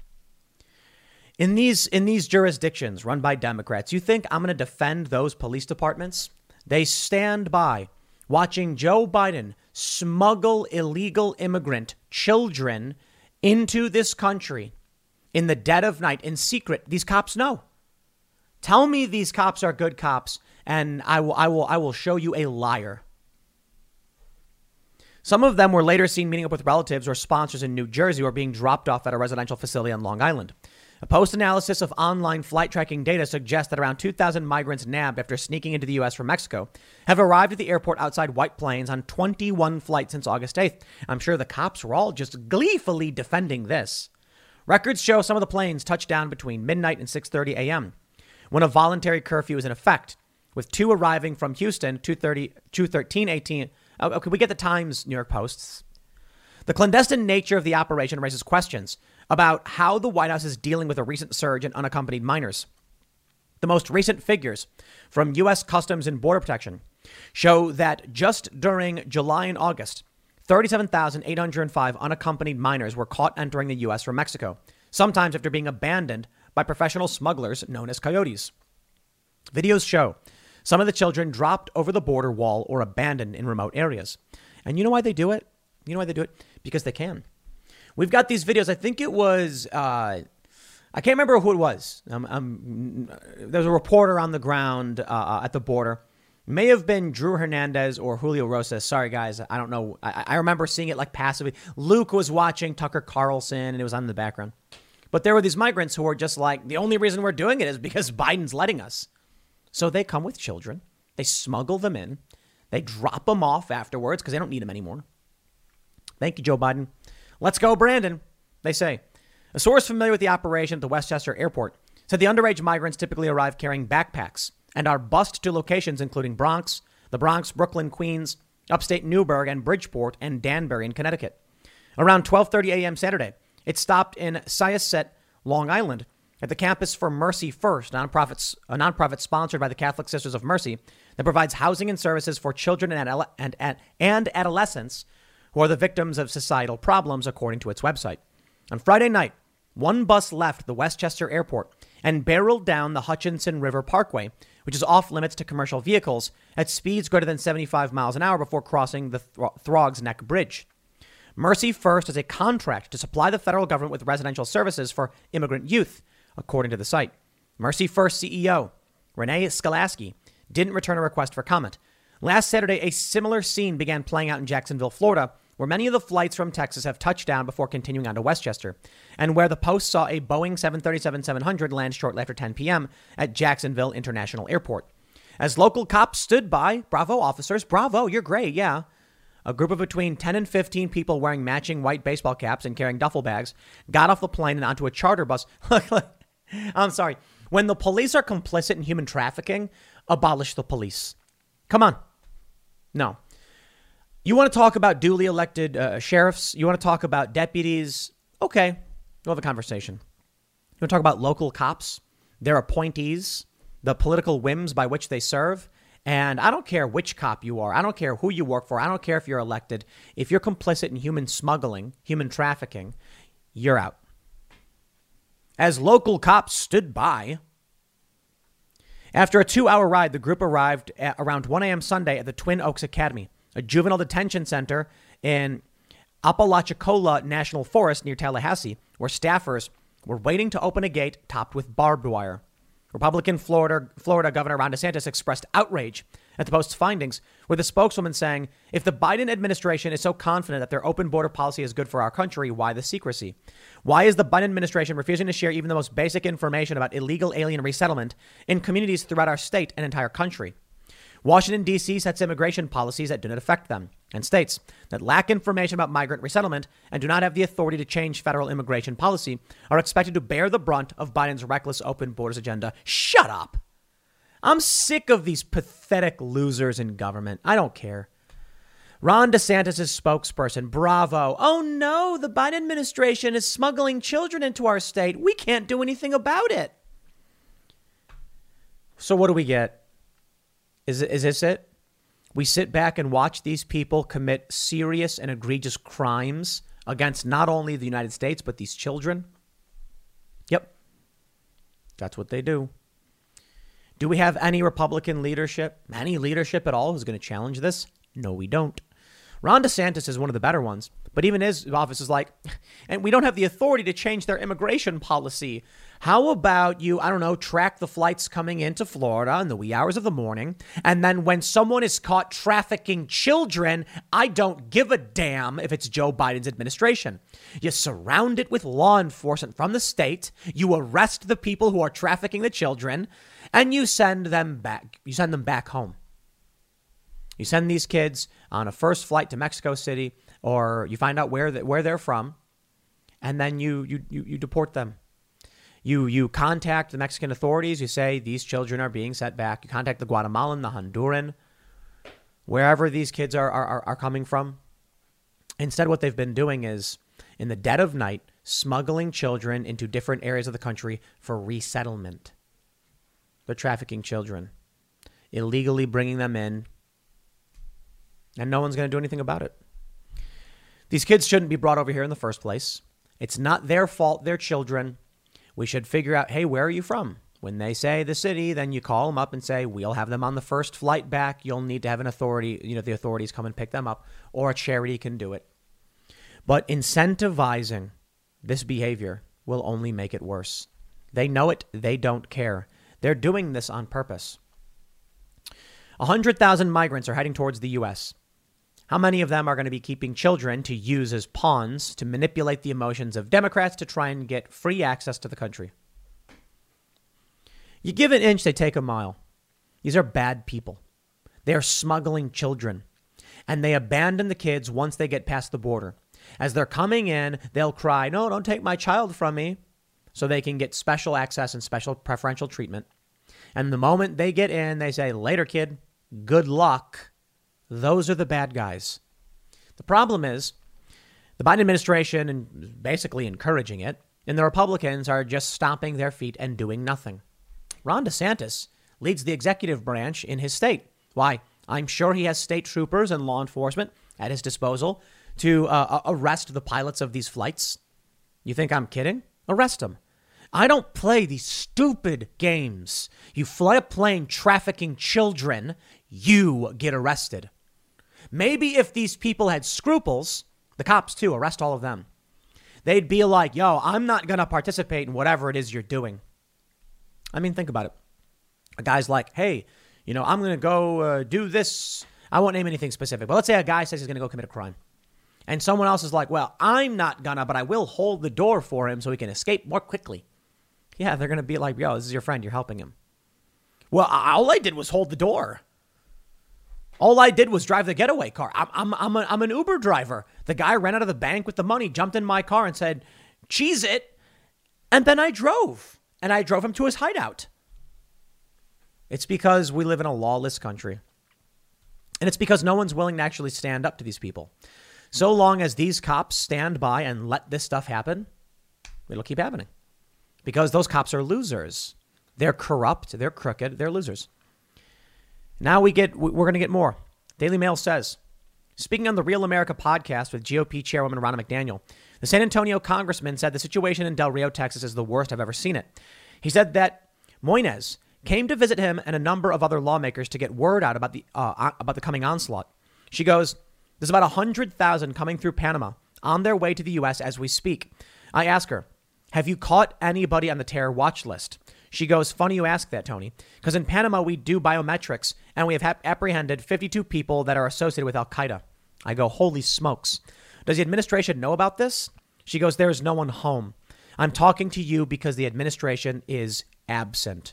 in these in these jurisdictions run by Democrats, you think I'm going to defend those police departments? They stand by watching Joe Biden smuggle illegal immigrant children into this country in the dead of night in secret. These cops know. Tell me these cops are good cops, and I will I will I will show you a liar. Some of them were later seen meeting up with relatives or sponsors in New Jersey or being dropped off at a residential facility on Long Island. A post-analysis of online flight tracking data suggests that around two thousand migrants nabbed after sneaking into the U S from Mexico have arrived at the airport outside White Plains on twenty-one flights since August eighth. I'm sure the cops were all just gleefully defending this. Records show some of the planes touched down between midnight and six thirty a.m. when a voluntary curfew is in effect, with two arriving from Houston, two thirty, two thirteen eighteen. Okay, we get the Times, New York Posts. The clandestine nature of the operation raises questions about how the White House is dealing with a recent surge in unaccompanied minors. The most recent figures from U S Customs and Border Protection show that just during July and August, thirty-seven thousand eight hundred five unaccompanied minors were caught entering the U S from Mexico, sometimes after being abandoned by professional smugglers known as coyotes. Videos show some of the children dropped over the border wall or abandoned in remote areas. And you know why they do it? You know why they do it? Because they can. We've got these videos. I think it was, uh, I can't remember who it was. Um, um, there was a reporter on the ground uh, at the border. May have been Drew Hernandez or Julio Rosas. Sorry, guys. I don't know. I, I remember seeing it like passively. Luke was watching Tucker Carlson and it was on in the background. But there were these migrants who were just like, the only reason we're doing it is because Biden's letting us. So they come with children. They smuggle them in. They drop them off afterwards because they don't need them anymore. Thank you, Joe Biden. Let's go, Brandon, they say. A source familiar with the operation at the Westchester Airport said the underage migrants typically arrive carrying backpacks and are bussed to locations including Bronx, the Bronx, Brooklyn, Queens, upstate Newburgh, and Bridgeport, and Danbury in Connecticut. Around twelve thirty a.m. Saturday, it stopped in Syosset, Long Island, at the campus for Mercy First, nonprofits, a nonprofit sponsored by the Catholic Sisters of Mercy that provides housing and services for children and, adole- and, and, and adolescents who are the victims of societal problems, according to its website. On Friday night, one bus left the Westchester Airport and barreled down the Hutchinson River Parkway, which is off limits to commercial vehicles, at speeds greater than seventy-five miles an hour before crossing the Th- Throgs Neck Bridge. Mercy First is a contract to supply the federal government with residential services for immigrant youth, according to the site. Mercy First C E O Renee Skolaski didn't return a request for comment. Last Saturday, a similar scene began playing out in Jacksonville, Florida, where many of the flights from Texas have touched down before continuing on to Westchester, and where the Post saw a Boeing seven thirty-seven seven hundred land shortly after ten p.m. at Jacksonville International Airport. As local cops stood by, bravo officers, bravo, you're great, yeah. A group of between ten and fifteen people wearing matching white baseball caps and carrying duffel bags got off the plane and onto a charter bus. I'm sorry. When the police are complicit in human trafficking, abolish the police. Come on. No. You want to talk about duly elected uh, sheriffs? You want to talk about deputies? Okay, we'll have a conversation. You want to talk about local cops, their appointees, the political whims by which they serve? And I don't care which cop you are. I don't care who you work for. I don't care if you're elected. If you're complicit in human smuggling, human trafficking, you're out. As local cops stood by, after a two-hour ride, the group arrived at around one a.m. Sunday at the Twin Oaks Academy, a juvenile detention center in Apalachicola National Forest near Tallahassee, where staffers were waiting to open a gate topped with barbed wire. Republican Florida, Florida Governor Ron DeSantis expressed outrage at the Post's findings, with a spokeswoman saying, if the Biden administration is so confident that their open border policy is good for our country, why the secrecy? Why is the Biden administration refusing to share even the most basic information about illegal alien resettlement in communities throughout our state and entire country? Washington, D C sets immigration policies that do not affect them, and states that lack information about migrant resettlement and do not have the authority to change federal immigration policy are expected to bear the brunt of Biden's reckless open borders agenda. Shut up. I'm sick of these pathetic losers in government. I don't care. Ron DeSantis' spokesperson, bravo. Oh no, the Biden administration is smuggling children into our state. We can't do anything about it. So what do we get? Is, is this it? We sit back and watch these people commit serious and egregious crimes against not only the United States, but these children? Yep. That's what they do. Do we have any Republican leadership, any leadership at all who's going to challenge this? No, we don't. Ron DeSantis is one of the better ones, but even his office is like, and we don't have the authority to change their immigration policy. How about you, I don't know, track the flights coming into Florida in the wee hours of the morning, and then when someone is caught trafficking children, I don't give a damn if it's Joe Biden's administration. You surround it with law enforcement from the state, you arrest the people who are trafficking the children, and you send them back. You send them back home. You send these kids on a first flight to Mexico City, or you find out where the, where they're from, and then you you you, you deport them. You you contact the Mexican authorities. You say these children are being sent back. You contact the Guatemalan, the Honduran, wherever these kids are are, are coming from. Instead, what they've been doing is, in the dead of night, smuggling children into different areas of the country for resettlement. They're trafficking children, illegally bringing them in, And no one's going to do anything about it. These kids shouldn't be brought over here in the first place. It's not their fault. They're children. We should figure out, hey, where are you from? When they say the city, then you call them up and say, we'll have them on the first flight back. You'll need to have an authority, you know, the authorities come and pick them up, or a charity can do it. But incentivizing this behavior will only make it worse. They know it. They don't care. They're doing this on purpose. one hundred thousand migrants are heading towards the U S. How many of them are going to be keeping children to use as pawns to manipulate the emotions of Democrats to try and get free access to the country? You give an inch, they take a mile. These are bad people. They are smuggling children, and they abandon the kids once they get past the border. As they're coming in, they'll cry, no, don't take my child from me, so they can get special access and special preferential treatment. And the moment they get in, they say, later, kid, good luck. Those are the bad guys. The problem is the Biden administration, and basically encouraging it, and the Republicans are just stomping their feet and doing nothing. Ron DeSantis leads the executive branch in his state. Why? I'm sure he has state troopers and law enforcement at his disposal to uh, arrest the pilots of these flights. You think I'm kidding? Arrest them. I don't play these stupid games. You fly a plane trafficking children, you get arrested. Maybe if these people had scruples, the cops too, arrest all of them. They'd be like, yo, I'm not going to participate in whatever it is you're doing. I mean, think about it. A guy's like, hey, you know, I'm going to go uh, do this. I won't name anything specific, but let's say a guy says he's going to go commit a crime. And someone else is like, well, I'm not gonna, but I will hold the door for him so he can escape more quickly. Yeah, they're going to be like, yo, this is your friend. You're helping him. Well, all I did was hold the door. All I did was drive the getaway car. I'm, I'm, I'm, a, I'm an Uber driver. The guy ran out of the bank with the money, jumped in my car and said, cheese it. And then I drove. And I drove him to his hideout. It's because we live in a lawless country. And it's because no one's willing to actually stand up to these people. So long as these cops stand by and let this stuff happen, it'll keep happening. Because those cops are losers. They're corrupt. They're crooked. They're losers. Now we get, we're going to get more. Daily Mail says, speaking on the Real America podcast with G O P chairwoman Ronna McDaniel, the San Antonio congressman said the situation in Del Rio, Texas is the worst I've ever seen it. He said that Moines came to visit him and a number of other lawmakers to get word out about the uh, about the coming onslaught. She goes, there's about one hundred thousand coming through Panama on their way to the U S as we speak. I ask her, have you caught anybody on the terror watch list? She goes, funny you ask that, Tony, because in Panama, we do biometrics and we have ha- apprehended fifty-two people that are associated with Al-Qaeda. I go, holy smokes. Does the administration know about this? She goes, there is no one home. I'm talking to you because the administration is absent.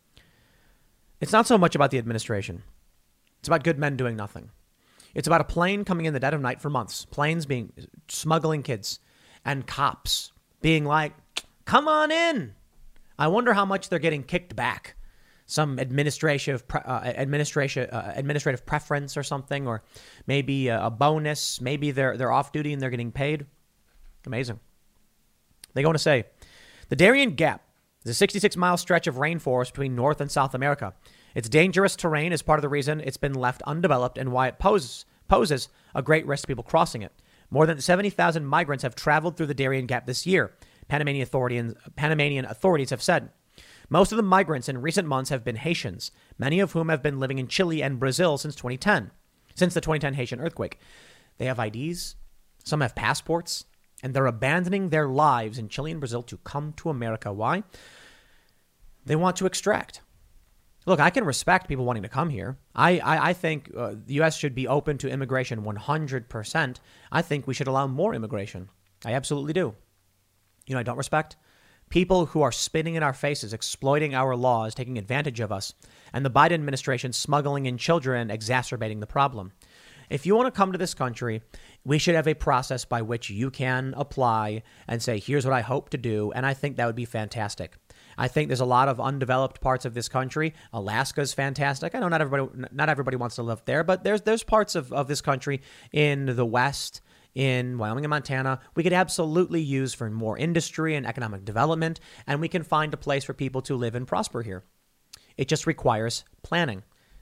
It's not so much about the administration. It's about good men doing nothing. It's about a plane coming in the dead of night for months. Planes being smuggling kids and cops being like, come on in. I wonder how much they're getting kicked back. Some administrative uh, administration uh, administrative preference or something, or maybe a, a bonus. Maybe they're they're off duty and they're getting paid. Amazing. They go on to say, the Darien Gap is a sixty-six mile stretch of rainforest between North and South America. Its dangerous terrain is part of the reason it's been left undeveloped and why it poses poses a great risk to people crossing it. More than seventy thousand migrants have traveled through the Darien Gap this year, Panamanian, authority, Panamanian authorities have said. Most of the migrants in recent months have been Haitians, many of whom have been living in Chile and Brazil since twenty ten, since the twenty ten Haitian earthquake. They have I Ds, some have passports, and they're abandoning their lives in Chile and Brazil to come to America. Why? They want to extract. Look, I can respect people wanting to come here. I, I, I think uh, the U S should be open to immigration one hundred percent. I think we should allow more immigration. I absolutely do. You know, I don't respect people who are spitting in our faces, exploiting our laws, taking advantage of us, and the Biden administration smuggling in children, exacerbating the problem. If you want to come to this country, we should have a process by which you can apply and say, here's what I hope to do. And I think that would be fantastic. I think there's a lot of undeveloped parts of this country. Alaska's fantastic. I know not everybody not everybody wants to live there, but there's there's parts of, of this country in the West, in Wyoming and Montana, we could absolutely use for more industry and economic development, and we can find a place for people to live and prosper here. It just requires planning.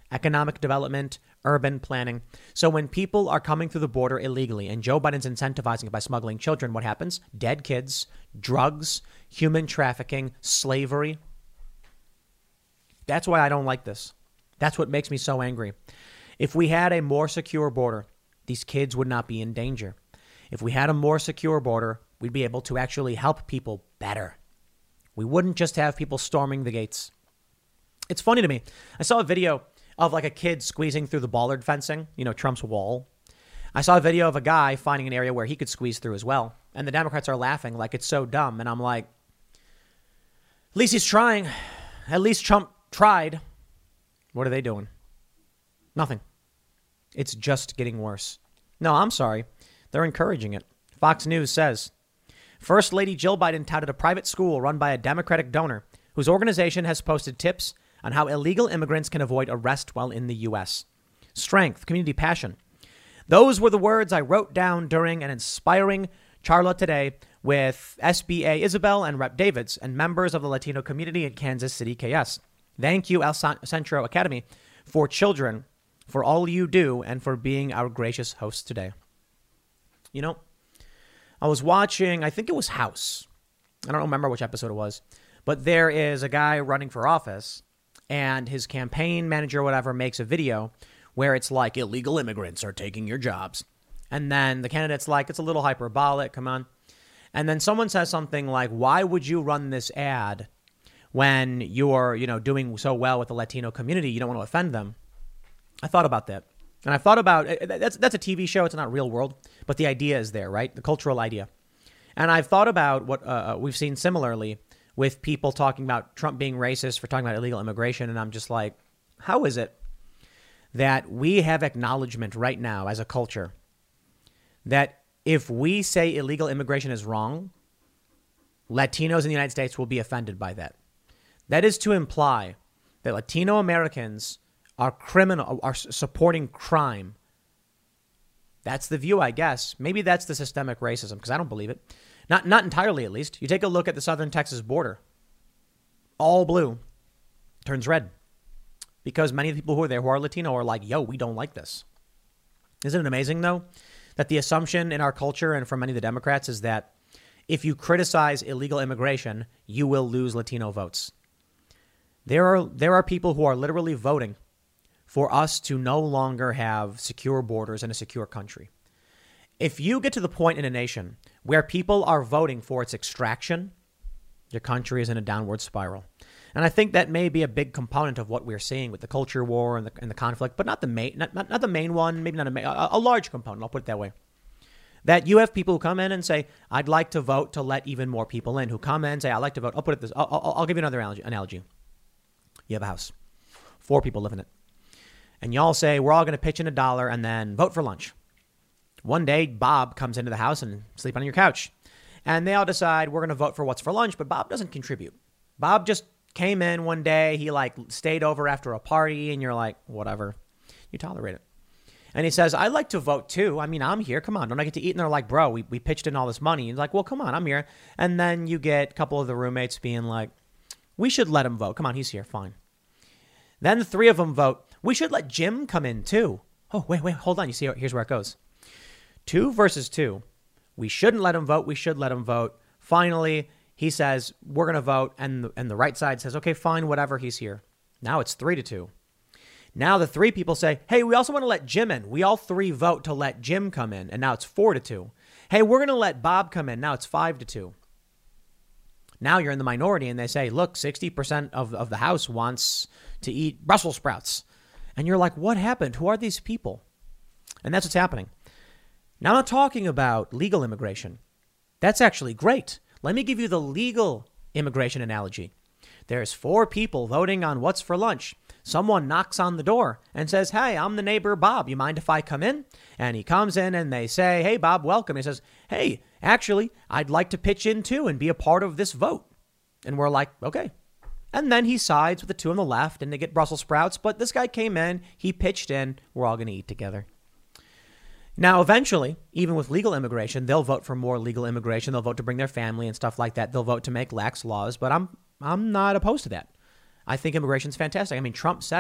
economic development, urban planning. So when people are coming through the border illegally and Joe Biden's incentivizing it by smuggling children, what happens? Dead kids, drugs, human trafficking, slavery. That's why I don't like this. That's what makes me so angry. If we had a more secure border, these kids would not be in danger. If we had a more secure border, we'd be able to actually help people better. We wouldn't just have people storming the gates. It's funny to me. I saw a video of like a kid squeezing through the bollard fencing, you know, Trump's wall. I saw a video of a guy finding an area where he could squeeze through as well. And the Democrats are laughing like it's so dumb. And I'm like, at least he's trying. At least Trump tried. What are they doing? Nothing. It's just getting worse. No, I'm sorry. They're encouraging it. Fox News says, First Lady Jill Biden touted a private school run by a Democratic donor whose organization has posted tips on how illegal immigrants can avoid arrest while in the U S. Strength, community passion. Those were the words I wrote down during an inspiring charla today with S B A Isabel and Rep Davids and members of the Latino community in Kansas City, K S. Thank you, El Centro Academy for Children, for all you do and for being our gracious host today. You know, I was watching, I think it was House. I don't remember which episode it was, but there is a guy running for office and his campaign manager or whatever makes a video where it's like illegal immigrants are taking your jobs. And then the candidate's like, it's a little hyperbolic. Come on. And then someone says something like, why would you run this ad when you're, you know, doing so well with the Latino community? You don't want to offend them. I thought about that. And I thought about that's that's a T V show. It's not real world, but the idea is there, right? The cultural idea. And I've thought about what uh, we've seen similarly with people talking about Trump being racist for talking about illegal immigration. And I'm just like, how is it that we have acknowledgement right now as a culture that if we say illegal immigration is wrong, Latinos in the United States will be offended by that? That is to imply that Latino Americans are criminal, are supporting crime. That's the view, I guess. Maybe that's the systemic racism, because I don't believe it. Not not entirely, at least. You take a look at the southern Texas border. All blue turns red. Because many of the people who are there who are Latino are like, yo, we don't like this. Isn't it amazing, though, that the assumption in our culture and for many of the Democrats is that if you criticize illegal immigration, you will lose Latino votes. There are there are people who are literally voting for us to no longer have secure borders and a secure country. If you get to the point in a nation where people are voting for its extraction, your country is in a downward spiral. And I think that may be a big component of what we're seeing with the culture war and the, and the conflict, but not the main, not, not, not the main one, maybe not a, main, a, a large component. I'll put it that way. That you have people who come in and say, I'd like to vote to let even more people in, who come in and say, I'd like to vote. I'll put it this. I'll, I'll, I'll give you another analogy. You have a house. Four people live in it. And y'all say, we're all going to pitch in a dollar and then vote for lunch. One day, Bob comes into the house and sleep on your couch. And they all decide we're going to vote for what's for lunch, but Bob doesn't contribute. Bob just came in one day. He like stayed over after a party and you're like, whatever. You tolerate it. And he says, I'd like to vote too. I mean, I'm here. Come on. Don't I get to eat? And they're like, bro, we, we pitched in all this money. And he's like, well, come on, I'm here. And then you get a couple of the roommates being like, we should let him vote. Come on, he's here. Fine. Then the three of them vote. We should let Jim come in too. Oh, wait, wait, hold on. You see, here's where it goes. Two versus two. We shouldn't let him vote. We should let him vote. Finally, he says, we're going to vote. And the, and the right side says, okay, fine, whatever. He's here. Now it's three to two. Now the three people say, hey, we also want to let Jim in. We all three vote to let Jim come in. And now it's four to two. Hey, we're going to let Bob come in. Now it's five to two. Now you're in the minority and they say, look, sixty percent of, of the House wants to eat Brussels sprouts. And you're like, what happened? Who are these people? And that's what's happening. Now I'm not talking about legal immigration. That's actually great. Let me give you the legal immigration analogy. There's four people voting on what's for lunch. Someone knocks on the door and says, hey, I'm the neighbor, Bob. You mind if I come in? And he comes in and they say, hey, Bob, welcome. He says, hey, actually, I'd like to pitch in too and be a part of this vote. And we're like, okay. And then he sides with the two on the left and they get Brussels sprouts. But this guy came in, he pitched in, we're all going to eat together. Now, eventually, even with legal immigration, they'll vote for more legal immigration. They'll vote to bring their family and stuff like that. They'll vote to make lax laws. But I'm I'm not opposed to that. I think immigration's fantastic. I mean, Trump said it.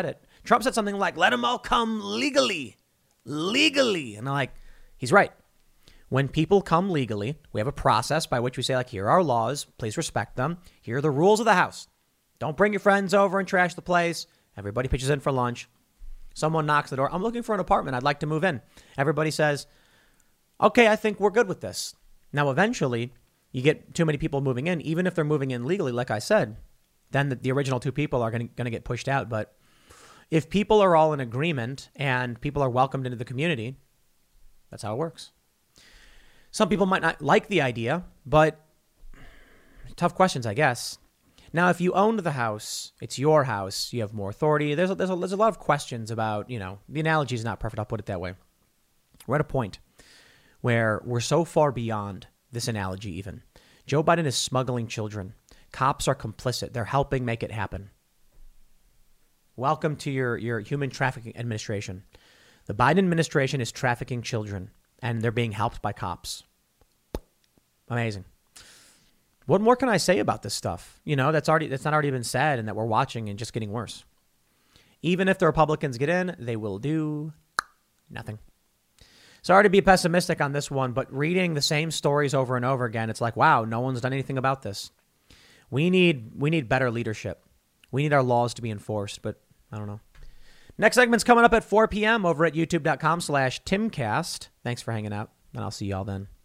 Trump said something like, let them all come legally, legally. And I'm like, he's right. When people come legally, we have a process by which we say, like, here are our laws. Please respect them. Here are the rules of the house. Don't bring your friends over and trash the place. Everybody pitches in for lunch. Someone knocks the door. I'm looking for an apartment. I'd like to move in. Everybody says, okay, I think we're good with this. Now, eventually, you get too many people moving in, even if they're moving in legally, like I said, then the, the original two people are going to get pushed out. But if people are all in agreement and people are welcomed into the community, that's how it works. Some people might not like the idea, but tough questions, I guess. Now, if you owned the house, it's your house, you have more authority. There's a, there's a, there's a lot of questions about, you know, the analogy is not perfect. I'll put it that way. We're at a point where we're so far beyond this analogy even. Joe Biden is smuggling children. Cops are complicit. They're helping make it happen. Welcome to your, your human trafficking administration. The Biden administration is trafficking children, and they're being helped by cops. Amazing. What more can I say about this stuff? You know, that's already that's not already been said and that we're watching and just getting worse. Even if the Republicans get in, they will do nothing. Sorry to be pessimistic on this one, but reading the same stories over and over again, it's like, wow, no one's done anything about this. We need we need better leadership. We need our laws to be enforced, but I don't know. Next segment's coming up at four p.m. over at youtube.com slash Timcast. Thanks for hanging out, and I'll see y'all then.